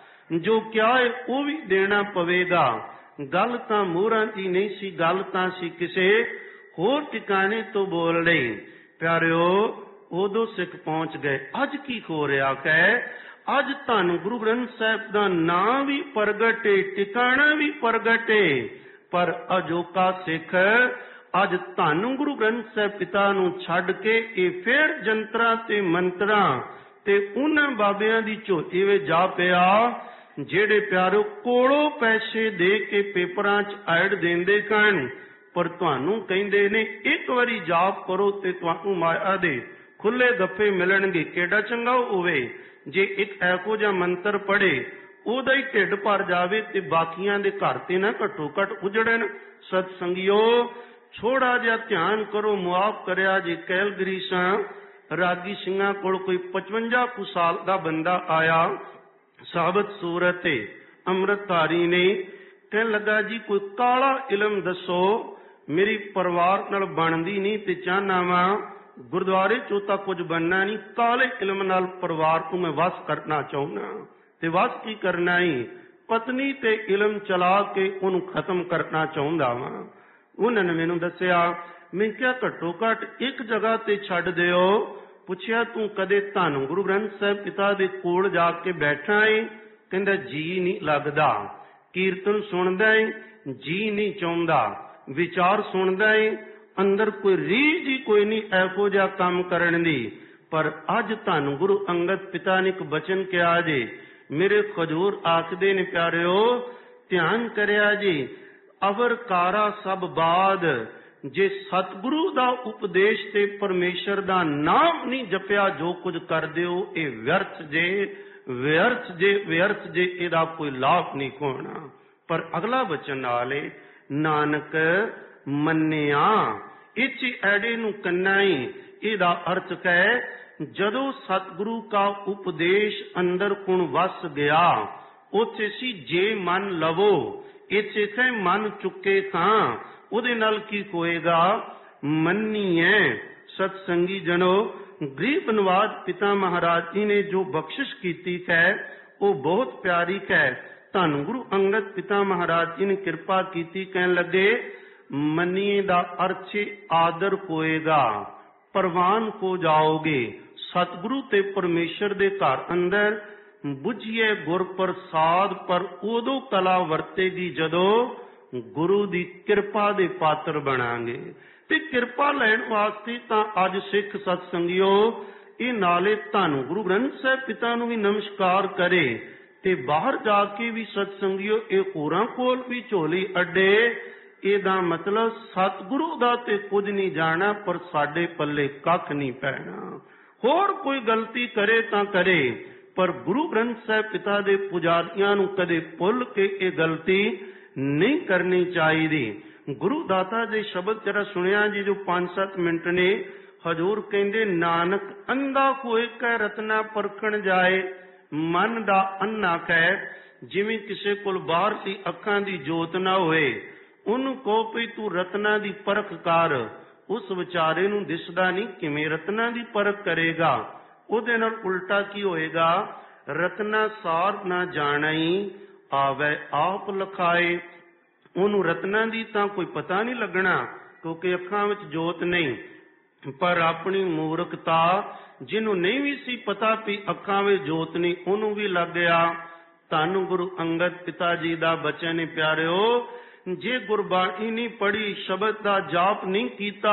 ਜੋ ਕਿਹਾ ਹੈ ਉਹ ਵੀ ਦੇਣਾ ਪਵੇਗਾ। ਗੱਲ ਤਾਂ ਮੋਹਰਾਂ ਦੀ ਨਹੀਂ ਸੀ, ਗੱਲ ਤਾਂ ਸੀ ਕਿਸੇ ਹੋਰ ਟਿਕਾਣੇ ਤੋਂ ਬੋਲ ਰਹੀ। ਪਿਆਰਿਓ, ਉਦੋਂ ਸਿੱਖ ਪਹੁੰਚ ਗਏ। ਅੱਜ ਕੀ ਹੋ ਰਿਹਾ ਹੈ? ਅੱਜ ਧੰਨ ਗੁਰੂ ਗ੍ਰੰਥ ਸਾਹਿਬ ਦਾ ਨਾਂ ਵੀ ਪ੍ਰਗਟ ਏ, ਟਿਕਾਣਾ ਵੀ ਪ੍ਰਗਟ ਏ, ਪਰ ਅਜੋਕਾ ਸਿੱਖ ਅੱਜ ਧੰਨ ਗੁਰੂ ਗ੍ਰੰਥ ਸਾਹਿਬ ਪਿਤਾ ਨੂੰ ਛੱਡ ਕੇ ਇਹ ਫੇਰ ਜੰਤਰਾਂ ਤੇ ਮੰਤਰਾਂ ਤੇ ਉਹਨਾਂ ਬਾਬਿਆਂ ਦੀ ਝੋਤੀ ਵਿੱਚ ਜਾ ਪਿਆ, ਜਿਹੜੇ ਪਿਆਰੋ ਕੋਲੋਂ ਪੈਸੇ ਦੇ ਕੇ ਪੇਪਰਾਂ 'ਚ ਐਡ ਦਿੰਦੇ ਕਣ, ਪਰ ਤੁਹਾਨੂੰ ਕਹਿੰਦੇ ਨੇ ਇੱਕ ਵਾਰੀ ਜਾਪ ਕਰੋ ਤੇ ਤੁਹਾਨੂੰ ਮਾਇਆ ਦੇ ਖੁੱਲੇ ਗੱਫੇ ਮਿਲਣਗੇ। ਕਿਹੜਾ ਚੰਗਾ ਹੋਵੇ ਜੇ ਇੱਕ ਇਹੋ ਜਿਹਾ ਮੰਤਰ ਪੜ੍ਹੇ, ਉਹਦਾ ਹੀ ਢਿੱਡ ਭਰ ਜਾਵੇ ਤੇ ਬਾਕੀਆਂ ਦੇ ਘਰ ਤੇ ਨਾ ਘੱਟੋ ਘੱਟ ਉਜੜਨ। ਸਤ ਸੰਗਿਓ, ਥੋੜਾ ਜਿਹਾ ਧਿਆਨ ਕਰੋ। ਮੁਆਫ ਕਰਿਆ ਜੇ ਕੈਲਗਰੀ ਸਾਂ ਰਾਗੀ ਸਿੰਘਾਂ ਕੋਲ ਕੋਈ 55 ਕੁ ਸਾਲ ਦਾ ਬੰਦਾ ਆਇਆ, ਸਾਬਤ ਸੂਰਤ ਤੇ ਅੰਮ੍ਰਿਤਧਾਰੀ ਨੇ, ਕਹਿਣ ਲੱਗਾ ਜੀ ਕੋਈ ਕਾਲਾ ਇਲਮ ਦੱਸੋ, ਮੇਰੀ ਪਰਿਵਾਰ ਨਾਲ ਬਣਦੀ ਨਹੀਂ ਤੇ ਚਾਹਨਾ ਵਾਂ ਗੁਰਦੁਆਰੇ ਚੋਂ ਤਾਂ ਕੁਝ ਬਣਨਾ ਨਹੀਂ, ਕਾਲੇ ਇਲਮ ਨਾਲ ਪਰਿਵਾਰ ਨੂੰ ਮੈਂ ਵਸ ਕਰਨਾ ਚਾਹੁੰਦਾ। ਤੇ ਵਸ ਕੀ ਕਰਨਾ ਹੀ? ਪਤਨੀ ਤੇ ਇਲਮ ਚਲਾ ਕੇ ਉਹਨੂੰ ਖਤਮ ਕਰਨਾ ਚਾਹੁੰਦਾ ਵਾਂ। ਉਹਨਾਂ ਨੇ ਮੈਨੂੰ ਦੱਸਿਆ। ਮੈਂ ਕਿਹਾ ਘੱਟੋ ਘੱਟ ਇੱਕ ਜਗ੍ਹਾ ਤੇ ਛੱਡ ਦਿਓ। ਪੁੱਛਿਆ ਤੂੰ ਕਦੇ ਧੰਨ ਗੁਰੂ ਗ੍ਰੰਥ ਸਾਹਿਬ ਪਿਤਾ ਦੇ ਕੋਲ ਜਾ ਕੇ ਬੈਠਾ ਏ? ਕਹਿੰਦਾ ਜੀ ਨਹੀਂ ਲੱਗਦਾ। ਕੀਰਤਨ ਸੁਣਦਾ ਏ? ਜੀ ਨਹੀਂ ਚਾਹੁੰਦਾ। ਵਿਚਾਰ ਸੁਣਦਾ ਏ? ਅੰਦਰ ਕੋਈ ਰੀਝ ਹੀ ਕੋਈ ਨਹੀਂ ਇਹੋ ਜਿਹਾ ਕੰਮ ਕਰਨ ਦੀ। ਪਰ ਅੱਜ ਧੰਨ ਗੁਰੂ ਅੰਗਦ ਪਿਤਾ ਨੇ ਇੱਕ ਬਚਨ ਕਿਹਾ ਜੇ, ਮੇਰੇ ਖਜੂਰ ਆਖਦੇ ਨੇ ਪਿਆਰਿਓ, ਧਿਆਨ ਕਰਿਆ ਜੀ, ਅਵਰ ਕਾਰਾ ਸਭ ਬਾਦ, ਜੇ ਸਤਿਗੁਰੂ ਦਾ ਉਪਦੇਸ਼ ਤੇ ਪਰਮੇਸ਼ਰ ਦਾ ਨਾਮ ਨਹੀਂ ਜਪਿਆ, ਜੋ ਕੁਝ ਕਰਦੇ ਹੋ ਇਹ ਵਿਅਰਥ ਜੇ, ਵਿਅਰਥ ਜੇ, ਵਿਅਰਥ ਜੇ, ਇਹਦਾ ਕੋਈ ਲਾਭ ਨਹੀਂ ਹੋਣਾ। ਪਰ ਅਗਲਾ ਬਚਨ ਨਾਲੇ ਨਾਨਕ ਮੰਨਿਆ, ਇੱਥੇ ਐੜੇ ਨੂੰ ਕੰਨਾ ਹੀ, ਇਹਦਾ ਅਰਥ ਹੈ ਜਦੋਂ ਸਤਿਗੁਰੂ ਦਾ ਉਪਦੇਸ਼ ਅੰਦਰ ਕੁਣ ਵਸ ਗਿਆ, ਉੱਥੇ ਸੀ ਜੇ ਮਨ ਲਵੋ, ਇੱਥੇ ਹੈ ਮਨ ਚੁੱਕੇ ਤਾਂ ਉਹਦੇ ਨਾਲ ਕੀ ਹੋਏਗਾ? ਮੰਨੀਏ। ਸਤ ਸੰਗੀ ਜਨੋ, ਗਰੀਬ ਨਵਾਜ ਪਿਤਾ ਮਹਾਰਾਜ ਜੀ ਨੇ ਜੋ ਬਖਸ਼ਿਸ਼ ਕੀਤੀ ਹੈ ਉਹ ਬਹੁਤ ਪਿਆਰੀ ਹੈ। ਧੰਨ ਗੁਰੂ ਅੰਗਦ ਪਿਤਾ ਮਹਾਰਾਜ ਜੀ ਨੇ ਕਿਰਪਾ ਕੀਤੀ, ਕਹਿਣ ਲੱਗੇ ਮੰਨੀਏ ਦਾ ਅਰਥ ਆਦਰ ਹੋਏਗਾ, ਪ੍ਰਵਾਨ ਹੋ ਜਾਓਗੇ। ਸਤਿਗੁਰੂ ਤੇ ਪਰਮੇਸ਼ਰ ਦੇ ਘਰ ਅੰਦਰ ਬੁਝੀਏ ਗੁਰ ਪ੍ਰਸਾਦ, ਪਰ ਉਦੋਂ ਕਲਾ ਵਰਤੇਗੀ ਜਦੋਂ ਗੁਰੂ ਦੀ ਕਿਰਪਾ ਦੇ ਪਾਤਰ ਬਣਾਂਗੇ। ਤੇ ਕਿਰਪਾ ਲੈਣ ਵਾਸਤੇ ਤਾਂ ਅੱਜ ਸਿੱਖ ਸਤ ਸੰਗਿਓ ਇਹ ਨਾਲੇ ਧੰਨ ਗੁਰੂ ਗ੍ਰੰਥ ਸਾਹਿਬ ਪਿਤਾ ਨੂੰ ਵੀ ਨਮਸਕਾਰ ਕਰੇ ਤੇ ਬਾਹਰ ਜਾ ਕੇ ਵੀ ਸਤ ਸੰਗਿਓ ਇਹ ਹੋਰਾਂ ਕੋਲ ਵੀ ਝੋਲੀ ਅੱਡੇ, ਇਹਦਾ ਮਤਲਬ ਸਤਿਗੁਰੂ ਦਾ ਤੇ ਕੁਝ ਨਹੀਂ ਜਾਣਾ, ਪਰ ਸਾਡੇ ਪੱਲੇ ਕੱਖ ਨਹੀਂ ਪੈਣਾ। ਹੋਰ ਕੋਈ ਗਲਤੀ ਕਰੇ ਤਾਂ ਕਰੇ, ਪਰ ਗੁਰੂ ਗ੍ਰੰਥ ਸਾਹਿਬ ਪਿਤਾ ਦੇ ਪੁਜਾਰੀਆਂ ਨੂੰ ਕਦੇ ਭੁੱਲ ਕੇ ਇਹ ਗਲਤੀ ਨਹੀਂ ਕਰਨੀ ਚਾਹੀਦੀ। ਗੁਰੂ ਦਾਤਾ ਦੇ ਸ਼ਬਦ ਜਰਾ ਸੁਣਿਆ ਜੀ, ਜੋ 5-7 ਮਿੰਟ ਨੇ। ਹਜ਼ੂਰ ਕਹਿੰਦੇ, ਨਾਨਕ ਅੰਧਾ ਕੋਇ ਕੈ ਰਤਨਾ ਪਰਖਣ ਜਾਏ, ਮਨ ਦਾ ਅੰਨਾ ਕਹਿ। ਜਿਵੇਂ ਕਿਸੇ ਕੋਲ ਬਾਹਰ ਦੀ ਅੱਖਾਂ ਦੀ ਜੋਤ ਨਾ ਹੋਏ, ਉਹਨੂੰ ਕਹੋ ਵੀ ਤੂੰ ਰਤਨਾ ਦੀ ਪਰਖ ਕਰ, ਉਸ ਵਿਚਾਰੇ ਨੂੰ ਦਿਸਦਾ ਨਹੀਂ, ਕਿਵੇਂ ਰਤਨਾ ਦੀ ਪਰਖ ਕਰੇਗਾ? ਉਹਦੇ ਨਾਲ ਉਲਟਾ ਕੀ ਹੋਏਗਾ? ਰਤਨਾ ਸਾਰ ਨਾ ਜਾਣਈ, ਆਵੇ ਆਪ ਲਖਾਏ। ਉਹਨੂੰ ਰਤਨਾ ਦੀ ਤਾਂ ਕੋਈ ਪਤਾ ਨਹੀਂ ਲੱਗਣਾ, ਕਿਉਂਕਿ ਅੱਖਾਂ ਵਿੱਚ ਜੋਤ ਨਹੀਂ। ਪਰ ਆਪਣੀ ਮੂਰਖਤਾ, ਜਿਹਨੂੰ ਨਹੀਂ ਵੀ ਸੀ ਪਤਾ ਵੀ ਅੱਖਾਂ ਵਿੱਚ ਜੋਤ ਨਹੀਂ, ਉਹਨੂੰ ਵੀ ਲੱਗ ਗਿਆ। ਧੰਨ ਗੁਰੂ ਅੰਗਦ ਪਿਤਾ ਜੀ ਦਾ ਬਚਨ ਹੈ ਪਿਆਰਿਓ, ਜੇ ਗੁਰਬਾਣੀ ਨਹੀਂ ਪੜ੍ਹੀ, ਸ਼ਬਦ ਦਾ ਜਾਪ ਨਹੀਂ ਕੀਤਾ,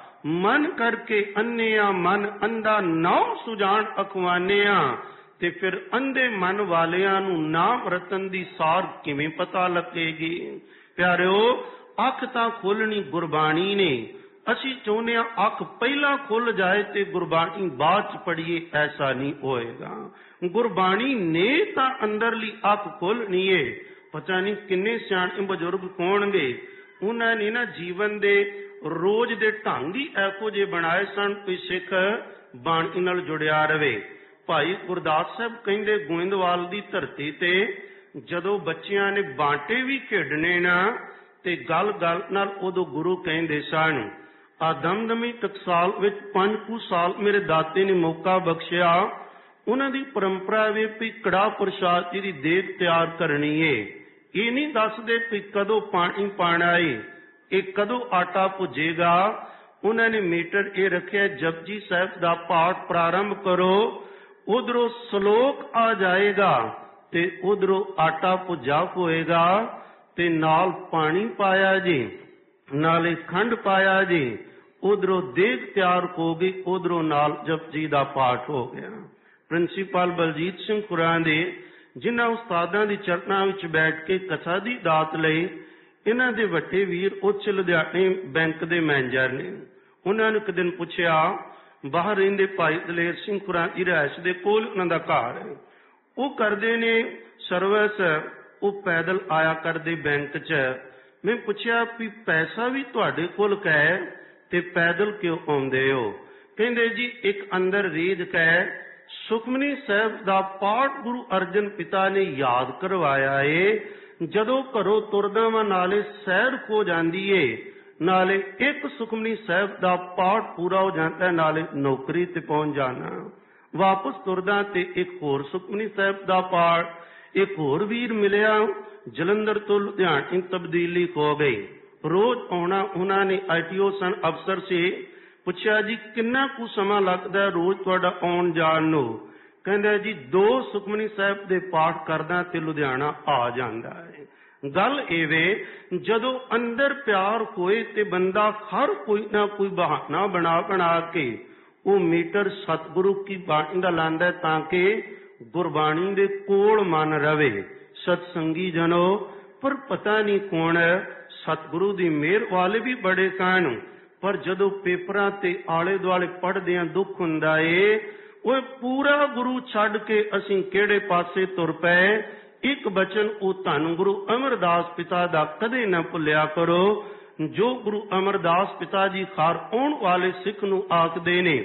ਮਨ ਕਰਕੇ ਅੰਨਿਆ ਮਨ ਅੰਧਾ ਨਾਮ ਸੁਜਾਨ ਅਖਵਾਨਿਆ, ਤੇ ਫਿਰ ਅੰਧੇ ਮਨ ਵਾਲਿਆਂ ਨੂੰ ਨਾਮ ਰਤਨ ਦੀ ਸਾਰ ਕਿਵੇਂ ਪਤਾ ਲੱਗੇਗੀ? ਪਿਆਰਿਓ, ਅੱਖ ਤਾਂ ਖੋਲਣੀ ਗੁਰਬਾਣੀ ਨੇ। ਅਸੀਂ ਚਾਹੁੰਦੇ ਹਾਂ ਅੱਖ ਪਹਿਲਾਂ ਖੁੱਲ ਜਾਏ ਤੇ ਗੁਰਬਾਣੀ ਬਾਅਦ ਚ ਪੜ੍ਹੀਏ, ਐਸਾ ਨਹੀਂ ਹੋਏਗਾ। ਗੁਰਬਾਣੀ ਨੇ ਤਾਂ ਅੰਦਰਲੀ ਅੱਖ ਖੋਲਣੀ ਏ। ਪਤਾ ਨਹੀਂ ਕਿੰਨੇ ਸਿਆਣੇ ਬਜ਼ੁਰਗ ਹੋਣਗੇ, ਉਹਨਾਂ ਨੇ ਨਾ ਜੀਵਨ ਦੇ ਰੋਜ਼ ਦੇ ਢੰਗ ਹੀ ਇਹੋ ਜਿਹੇ ਬਣਾਏ ਸਨ ਕਿ ਸਿੱਖ ਬਾਣੀ ਨਾਲ ਜੁੜਿਆ ਰਵੇ। ਭਾਈ ਗੁਰਦਾਸ ਸਾਹਿਬ ਕਹਿੰਦੇ, ਗੋਇੰਦਵਾਲ ਦੀ ਧਰਤੀ ਤੇ ਜਦੋਂ ਬੱਚਿਆਂ ਨੇ ਬਾਂਟੇ ਵੀ ਖੇਡਣੇ ਨਾ, ਤੇ ਗੱਲ ਗੱਲ ਨਾਲ ਉਦੋਂ ਗੁਰੂ ਕਹਿੰਦੇ ਸਨ, ਆ ਦਮਦਮੀ ਟਕਸਾਲ ਵਿੱਚ 5 ਕੁ ਸਾਲ ਮੇਰੇ ਦਾਤੇ ਨੇ ਮੌਕਾ ਬਖਸ਼ਿਆ। ਉਹਨਾਂ ਦੀ ਪਰੰਪਰਾ ਵੇ ਵੀ ਕੜਾਹ ਪ੍ਰਸ਼ਾਦ ਦੀ ਦੇਗ ਤਿਆਰ ਕਰਨੀ ਏ। ਇਹ ਨਹੀਂ ਦੱਸਦੇ ਵੀ ਕਦੋਂ ਪਾਣੀ ਪਾਣਾ ਏ, ਇਹ ਕਦੋਂ ਆਟਾ ਭੁੱਜੇਗਾ। ਉਹਨਾਂ ਨੇ ਮੀਟਰ ਇਹ ਰੱਖਿਆ, ਜਪਜੀ ਸਾਹਿਬ ਦਾ ਪਾਠ ਪ੍ਰਾਰੰਭ ਕਰੋ, ਉਧਰੋਂ ਸ਼ਲੋਕ ਆ ਜਾਏਗਾ ਤੇ ਉਧਰੋਂ ਆਟਾ ਭੁੱਜਾ ਹੋਏਗਾ, ਤੇ ਨਾਲ ਪਾਣੀ ਪਾਇਆ ਜੀ, ਨਾਲੇ ਖੰਡ ਪਾਇਆ ਜੀ, ਉਧਰੋਂ ਦੇਗ ਤਿਆਰ ਹੋ ਗਈ, ਉਧਰੋਂ ਨਾਲ ਜਪਜੀ ਦਾ ਪਾਠ ਹੋ ਗਿਆ। ਪ੍ਰਿੰਸੀਪਲ ਬਲਜੀਤ ਸਿੰਘ ਖੁਰਾ ਦੇ, ਜਿਨ੍ਹਾਂ ਉਸਤਾਦਾਂ ਦੀ ਚਰਨਾਂ ਵਿੱਚ ਬੈਠ ਕੇ ਕਥਾ ਦੀ ਦਾਤ ਲਈ, ਇਹਨਾਂ ਦੇ ਵੱਡੇ ਵੀਰ ਉੱਚ ਲੁਧਿਆਣੇ ਬੈਂਕ ਦੇ ਮੈਨੇਜਰ ਨੇ। ਉਹਨਾਂ ਨੂੰ ਇੱਕ ਦਿਨ ਪੁੱਛਿਆ, ਬਾਹਰ ਰਹਿੰਦੇ ਭਾਈ ਦਲੇਰ ਸਿੰਘ ਖੁਰਾ ਦੀ ਰਿਹਾਇਸ਼ ਦੇ ਕੋਲ ਉਹਨਾਂ ਦਾ ਘਰ ਹੈ, ਉਹ ਕਰਦੇ ਨੇ ਸਰਵਿਸ, ਉਹ ਪੈਦਲ ਆਇਆ ਕਰਦੇ ਬੈਂਕ 'ਚ। ਮੈਂ ਪੁੱਛਿਆ ਵੀ ਪੈਸਾ ਵੀ ਤੁਹਾਡੇ ਕੋਲ ਕਹੇ ਤੇ ਪੈਦਲ ਕਿਉਂ ਆਉਂਦੇ ਹੋ? ਕਹਿੰਦੇ ਜੀ ਇੱਕ ਅੰਦਰ ਰੀਝ ਕਹੇ, ਸੁਖਮਨੀ ਸਾਹਿਬ ਦਾ ਪਾਠ ਗੁਰੂ ਅਰਜਨ ਪਿਤਾ ਨੇ ਯਾਦ ਕਰਵਾਇਆ ਏ। ਜਦੋਂ ਘਰੋਂ ਤੁਰਦਾ ਵਾਂ ਨਾਲੇ ਸੈਰ ਹੋ ਜਾਂਦੀ ਏ, ਨਾਲੇ ਇੱਕ ਸੁਖਮਨੀ ਸਾਹਿਬ ਦਾ ਪਾਠ ਪੂਰਾ ਹੋ ਜਾਂਦਾ, ਨਾਲੇ ਨੌਕਰੀ ਤੇ ਪਹੁੰਚ ਜਾਣਾ। ਵਾਪਸ ਤੁਰਦਾ ਤੇ ਇੱਕ ਹੋਰ ਸੁਖਮਨੀ ਸਾਹਿਬ ਦਾ ਪਾਠ। ਇੱਕ ਹੋਰ ਵੀਰ ਮਿਲਿਆ, ਜਲੰਧਰ ਤੋਂ ਲੁਧਿਆਣੇ ਤਬਦੀਲੀ ਹੋ ਗਈ, ਰੋਜ਼ ਆਉਣਾ। ਉਹਨਾਂ ਨੇ ITO ਸਨ, ਅਫਸਰ ਸੀ। ਪੁੱਛਿਆ ਜੀ ਕਿੰਨਾ ਕੁ ਸਮਾਂ ਲੱਗਦਾ ਰੋਜ਼ ਤੁਹਾਡਾ ਆਉਣ ਜਾਣ ਨੂੰ? ਕਹਿੰਦਾ ਜੀ 2 ਸੁਖਮਨੀ ਸਾਹਿਬ ਦੇ ਪਾਠ ਕਰਦਾ ਤੇ ਲੁਧਿਆਣਾ ਆ ਜਾਂਦਾ ਹੈ। ਗੱਲ ਐਵੇਂ, ਜਦੋਂ ਅੰਦਰ ਪਿਆਰ ਹੋਏ ਤੇ ਬੰਦਾ ਹਰ ਕੋਈ ਨਾ ਕੋਈ ਬਹਾਨਾ ਬਣਾ ਕੇ ਉਹ ਮੀਟਰ ਸਤਿਗੁਰੂ ਕੀ ਬਾਣੀ ਦਾ ਲਾਂਦਾ, ਤਾਂ ਕਿ ਗੁਰਬਾਣੀ ਦੇ ਕੋਲ ਮਨ ਰਵੇ। ਸਤਸੰਗੀ ਜਨੋ, ਪਰ ਪਤਾ ਨਹੀਂ ਕੌਣ ਸਤਿਗੁਰੂ ਦੀ ਮਿਹਰ ਵਾਲੇ ਵੀ ਬੜੇ ਸਨ, ਪਰ ਜਦੋਂ ਪੇਪਰਾਂ ਤੇ ਆਲੇ ਦੁਆਲੇ ਪੜ੍ਹਦਿਆਂ ਦੁੱਖ ਹੁੰਦਾ ਏ, ਉਹ ਪੂਰਾ ਗੁਰੂ ਛੱਡ ਕੇ ਅਸੀਂ ਕਿਹੜੇ ਪਾਸੇ ਤੁਰ ਪਏ। ਇੱਕ ਬਚਨ ਉਹ ਧੰਨ ਗੁਰੂ ਅਮਰਦਾਸ ਪਿਤਾ ਦਾ ਕਦੇ ਨਾ ਭੁੱਲਿਆ ਕਰੋ, ਜੋ ਗੁਰੂ ਅਮਰਦਾਸ ਪਿਤਾ ਜੀ ਘਰ ਆਉਣ ਵਾਲੇ ਸਿੱਖ ਨੂੰ ਆਖਦੇ ਨੇ।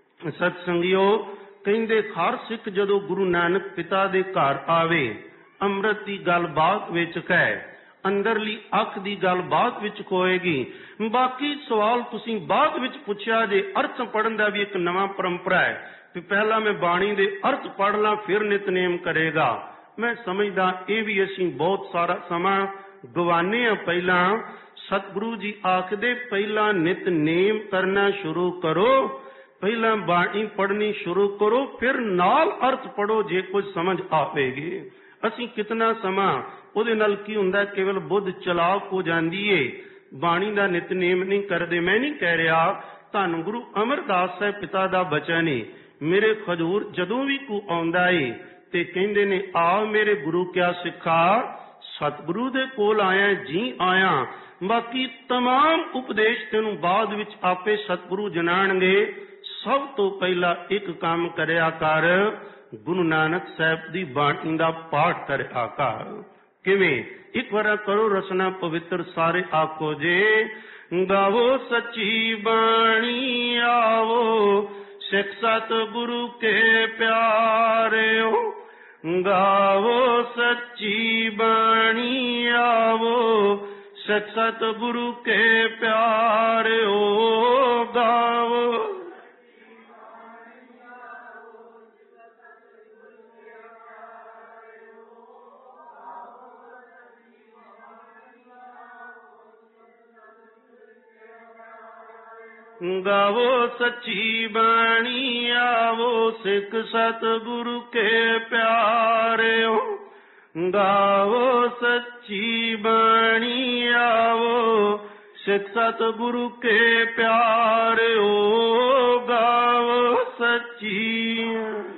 ਸਤਸੰਗਿਓ, ਕਹਿੰਦੇ ਹਰ ਸਿੱਖ ਜਦੋਂ ਗੁਰੂ ਨਾਨਕ ਪਿਤਾ ਦੇ ਘਰ ਆਵੇ, ਅੰਮ੍ਰਿਤ ਦੀ ਗੱਲ ਬਾਅਦ ਵਿੱਚ ਕਹੇ, ਅੰਦਰਲੀ ਅੱਖ ਦੀ ਗੱਲ ਬਾਅਦ ਵਿੱਚ ਹੋਏਗੀ। ਬਾਕੀ ਸਵਾਲ ਤੁਸੀਂ ਬਾਅਦ ਵਿੱਚ ਪੁੱਛਿਆ ਜੇ। ਅਰਥ ਪੜ੍ਹਨ ਦਾ ਵੀ ਇੱਕ ਨਵਾਂ ਪਰੰਪਰਾ ਹੈ ਕਿ ਪਹਿਲਾਂ ਮੈਂ ਬਾਣੀ ਦੇ ਅਰਥ ਪੜ੍ਹ ਲਾਂ, ਫਿਰ ਨਿਤਨੇਮ ਕਰੇਗਾ। ਮੈਂ ਸਮਝਦਾ ਇਹ ਵੀ ਅਸੀਂ ਬਹੁਤ ਸਾਰਾ ਸਮਾਂ ਗਵਾਨੇ ਆ। ਪਹਿਲਾਂ ਸਤਿਗੁਰੂ ਜੀ ਆਖਦੇ, ਪਹਿਲਾਂ ਨਿਤਨੇਮ ਕਰਨਾ ਸ਼ੁਰੂ ਕਰੋ, ਪਹਿਲਾਂ ਬਾਣੀ ਪੜ੍ਹਨੀ ਸ਼ੁਰੂ ਕਰੋ, ਫਿਰ ਨਾਲ ਅਰਥ ਪੜ੍ਹੋ ਜੇ ਕੁਝ ਸਮਝ ਆਵੇਗੀ। ਅਸੀਂ ਕਿਤਨਾ ਸਮਾਂ ਉਹਦੇ ਨਾਲ ਕੀ ਹੁੰਦਾ, ਕੇਵਲ ਬੁੱਧ ਚਲਾਕ ਹੋ ਜਾਂਦੀ ਏ, ਬਾਣੀ ਦਾ ਨਿਤਨੇਮ ਨਹੀਂ ਕਰਦੇ। ਮੈਂ ਨਹੀਂ ਕਹਿ ਰਿਹਾ, ਧੰਨ ਗੁਰੂ ਅਮਰਦਾਸ ਸਾਹਿਬ ਪਿਤਾ ਦਾ ਬਚਨ ਏ। ਮੇਰੇ ਹਜ਼ੂਰ ਜਦੋਂ ਵੀ ਕੋ ਆਉਂਦਾ ਏ ਤੇ ਕਹਿੰਦੇ ਨੇ, ਆ ਮੇਰੇ ਗੁਰੂ ਕਿਆ ਸਿੱਖਾ, ਸਤਿਗੁਰੂ ਦੇ ਕੋਲ ਆਇਆ ਜੀ ਆਇਆ, ਬਾਕੀ तमाम ਉਪਦੇਸ਼ ਤੈਨੂੰ ਬਾਅਦ ਵਿੱਚ ਆਪੇ ਸਤਿਗੁਰੂ ਜਣਾਣਗੇ। ਸਭ ਤੋਂ ਪਹਿਲਾਂ ਇੱਕ ਕੰਮ ਕਰਿਆ ਕਰ, ਗੁਰੂ ਨਾਨਕ ਸਾਹਿਬ ਦੀ ਬਾਣੀ ਦਾ ਪਾਠ ਕਰਿਆ ਕਰ। ਕਿਵੇਂ? ਇੱਕ ਵਾਰ ਕਰੋ ਰਸਨਾ ਪਵਿੱਤਰ ਸਾਰੇ ਆਖੋ ਜੇ, ਗਾਵੋ ਸੱਚੀ ਬਾਣੀ ਆਵੋ ਸਿੱਖ ਸਤਿਗੁਰੂ ਕੇ ਪਿਆਰਿਓ, ਗਾਵੋ ਸੱਚੀ ਬਾਣੀ ਆਵੋ ਸਿੱਖ ਸਤਿਗੁਰੂ ਕੇ ਪਿਆਰਿਓ, ਗਾਵੋ ਗਾਵੋ ਸੱਚੀ ਬਾਣੀ ਆਵੋ ਸਿੱਖ ਸਤਿਗੁਰੂ ਕੇ ਪਿਆਰਿਓ, ਗਾਵੋ ਸੱਚੀ ਬਾਣੀ ਆਵੋ ਸਿੱਖ ਸਤਿਗੁਰੂ ਕੇ ਪਿਆਰਿਓ, ਗਾਵੋ ਸੱਚੀ।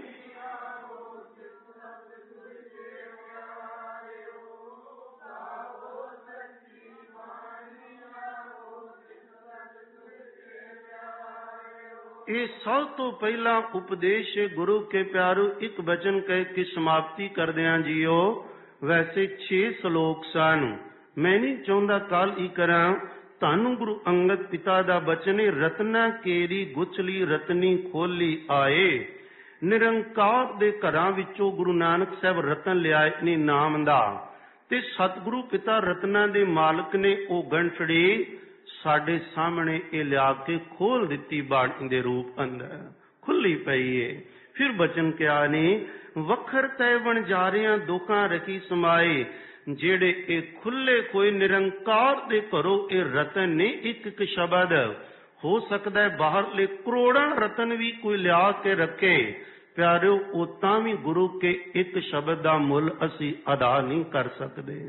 ਇਹ ਸਭ ਤੋਂ ਪਹਿਲਾਂ ਉਪਦੇਸ਼ ਗੁਰੂ ਕੇ ਪਿਆਰੋ ਇੱਕ ਬਚਨ ਕਹਿ ਕੇ ਸਮਾਪਤੀ ਕਰਦਿਆਂ ਜੀਓ। ਵੈਸੇ 6 ਸ਼ਲੋਕ ਸਨ, ਮੈਂ ਨਹੀਂ ਚਾਹੁੰਦਾ ਕੱਲ ਹੀ ਕਰਾਂ। ਧੰਨ ਗੁਰੂ ਅੰਗਦ ਪਿਤਾ ਦਾ ਬਚਨ ਹੈ, ਰਤਨਾ ਕੇਰੀ ਗੁਚਲੀ ਰਤਨੀ ਖੋਲੀ ਆਏ। ਨਿਰੰਕਾਰ ਦੇ ਘਰਾਂ ਵਿੱਚੋਂ ਗੁਰੂ ਨਾਨਕ ਸਾਹਿਬ ਰਤਨ ਲਿਆਏ ਨੇ ਨਾਮ ਦਾ, ਤੇ ਸਤਿਗੁਰੂ ਪਿਤਾ ਰਤਨਾਂ ਦੇ ਮਾਲਕ ਨੇ। ਉਹ ਗੰਠੜੀ ਸਾਡੇ ਸਾਹਮਣੇ ਇਹ ਲਿਆ ਕੇ ਖੋਲ ਦਿੱਤੀ, ਬਾਣੀ ਦੇ ਰੂਪ ਅੰਦਰ ਖੁੱਲੀ ਪਈ ਏ। ਫਿਰ ਬਚਨ ਕਿਹਾ ਨੇ, ਵਖਰ ਤੈ ਵਣਜਾਰਿਆਂ ਦੁੱਖਾਂ ਰਖੀ ਸਮਾਏ। ਜਿਹੜੇ ਇਹ ਖੁੱਲੇ ਕੋਈ ਨਿਰੰਕਾਰ ਦੇ ਘਰੋਂ ਇਹ ਰਤਨ ਨੇ, ਇੱਕ ਇੱਕ ਸ਼ਬਦ ਹੋ ਸਕਦਾ ਹੈ ਬਾਹਰਲੇ ਕਰੋੜਾਂ ਰਤਨ ਵੀ ਕੋਈ ਲਿਆ ਕੇ ਰੱਖੇ ਪਿਆਰਿਓ, ਉਹ ਤਾਂ ਵੀ ਗੁਰੂ ਕੇ ਇੱਕ ਸ਼ਬਦ ਦਾ ਮੁੱਲ ਅਸੀਂ ਅਦਾ ਨਹੀਂ ਕਰ ਸਕਦੇ।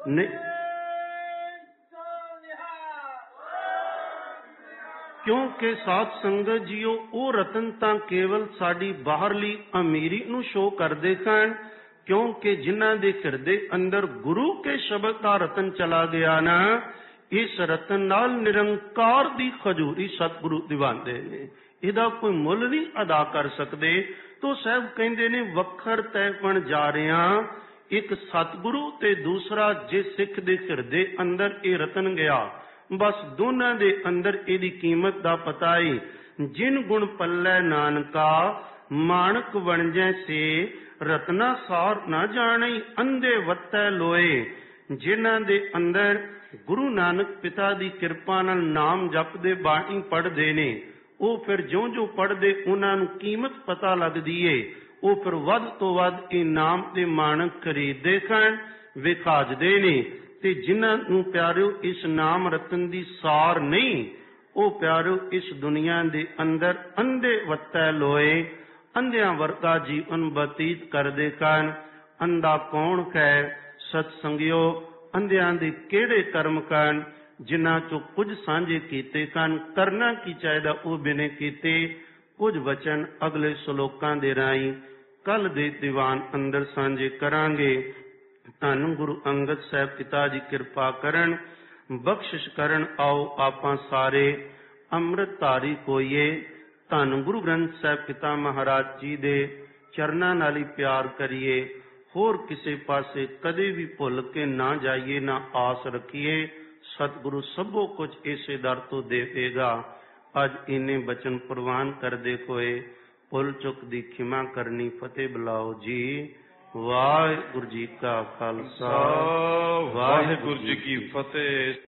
ਕਿਉਂਕਿ ਸਾਧ ਸੰਗਤ ਜੀਓ, ਉਹ ਰਤਨ ਤਾਂ ਕੇਵਲ ਸਾਡੀ ਬਾਹਰਲੀ ਅਮੀਰੀ ਨੂੰ ਸ਼ੋ ਕਰਦੇ ਸਨ, ਕਿਉਂਕਿ ਜਿਨ੍ਹਾਂ ਦੇ ਹਿਰਦੇ ਅੰਦਰ ਗੁਰੂ ਕੇ ਸ਼ਬਦ ਦਾ ਰਤਨ ਚਲਾ ਗਿਆ ਨਾ, ਇਸ ਰਤਨ ਨਾਲ ਨਿਰੰਕਾਰ ਦੀ ਖਜੂਰੀ ਸਤਿਗੁਰੂ ਦਿਵਾਉਂਦੇ ਨੇ, ਇਹਦਾ ਕੋਈ ਮੁੱਲ ਨਹੀਂ ਅਦਾ ਕਰ ਸਕਦੇ। ਤੋ ਸਾਹਿਬ ਕਹਿੰਦੇ ਨੇ, ਵਖਰ ਤੈ ਵਣਜਾਰਿਆਂ, ਇੱਕ ਸਤਿਗੁਰੂ ਤੇ ਦੂਸਰਾ ਜੇ ਸਿੱਖ ਦੇ ਹਿਰਦੇ ਅੰਦਰ ਇਹ ਰਤਨ ਗਿਆ, ਬਸ ਦੋਨਾਂ ਦੇ ਅੰਦਰ ਇਹਦੀ ਕੀਮਤ ਦਾ ਪਤਾ ਏ। ਜਿਨ ਗੁਣ ਪੱਲੇ ਨਾਨਕਾ ਮਾਣਕ ਵਣਜੈ ਸੇ, ਰਤਨਾ ਸਾਰ ਨਾ ਜਾਣਈ ਅੰਧੇ ਵੱਤੈ ਲੋਏ। ਜਿਨ੍ਹਾਂ ਦੇ ਅੰਦਰ ਗੁਰੂ ਨਾਨਕ ਪਿਤਾ ਦੀ ਕਿਰਪਾ ਨਾਲ ਨਾਮ ਜਪਦੇ, ਬਾਣੀ ਪੜ੍ਹਦੇ ਨੇ, ਉਹ ਫਿਰ ਜਿਉਂ-ਜਿਉਂ ਪੜ੍ਹਦੇ ਉਹਨਾਂ ਨੂੰ ਕੀਮਤ ਪਤਾ ਲੱਗਦੀ ਏ। ਉਹ ਫਿਰ ਵੱਧ ਤੋਂ ਵੱਧ ਇਹ ਨਾਮ ਦੇ ਮਾਣਕ ਖਰੀਦਦੇ ਸਨ, ਵਿਖਾਜਦੇ ਨੇ। ਤੇ ਜਿਨ੍ਹਾਂ ਨੂੰ ਪਿਆਰਿਓ ਇਸ ਨਾਮ ਰਤਨ ਦੀ ਸਾਰ ਨਹੀਂ, ਉਹ ਪਿਆਰਿਓ ਇਸ ਦੁਨੀਆ ਦੇ ਅੰਦਰ ਅੰਧੇ ਵੱਤੈ ਲੋਏ, ਅੰਧਿਆਂ ਵਰਗਾ ਜੀਵਨ ਬਤੀਤ ਕਰਦੇ ਸਨ। ਅੰਧਾ ਕੌਣ ਹੈ ਸਤ ਸੰਗਿਓ? ਅੰਧਿਆਂ ਦੇ ਕਿਹੜੇ ਕਰਮ ਸਨ ਜਿਨ੍ਹਾਂ ਚੋਂ ਕੁਝ ਸਾਂਝੇ ਕੀਤੇ ਸਨ? ਕਰਨਾ ਕੀ ਚਾਹੀਦਾ ਉਹ ਬਿਨੇ ਕੀਤੇ। ਕੁਝ ਵਚਨ ਅਗਲੇ ਸ਼ਲੋਕਾਂ ਦੇ ਰਾਹੀਂ ਕੱਲ ਦੇ ਦੀਵਾਨ ਅੰਦਰ ਸਾਂਝੇ ਕਰਾਂਗੇ। ਧੰਨ ਗੁਰੂ ਅੰਗਦ ਸਾਹਿਬ ਪਿਤਾ ਜੀ ਕਿਰਪਾ ਕਰਨ, ਬਖਸ਼ਿਸ਼ ਕਰਨ। ਆਓ ਆਪਾਂ ਸਾਰੇ ਅੰਮ੍ਰਿਤ ਧਾਰੀ ਹੋਈਏ। ਧੰਨ ਗੁਰੂ ਗ੍ਰੰਥ ਸਾਹਿਬ ਪਿਤਾ ਮਹਾਰਾਜ ਜੀ ਦੇ ਚਰਨਾਂ ਨਾਲ ਹੀ ਪਿਆਰ ਕਰੀਏ। ਹੋਰ ਕਿਸੇ ਪਾਸੇ ਕਦੇ ਵੀ ਭੁੱਲ ਕੇ ਨਾ ਜਾਈਏ, ਨਾ ਆਸ ਰੱਖੀਏ। ਸਤਿਗੁਰੂ ਸਭੋ ਕੁਝ ਇਸੇ ਦਰ ਤੋਂ ਦੇਵੇਗਾ। ਅੱਜ ਇੰਨੇ ਬਚਨ ਪ੍ਰਵਾਨ ਕਰਦੇ ਹੋਏ ਭੁੱਲ ਚੁੱਕ ਦੀ ਖਿਮਾ ਕਰਨੀ। ਫਤਿਹ ਬੁਲਾਓ ਜੀ। ਵਾਹਿਗੁਰੂ ਜੀ ਕਾ ਖਾਲਸਾ, ਵਾਹਿਗੁਰੂ ਜੀ ਕੀ ਫਤਿਹ।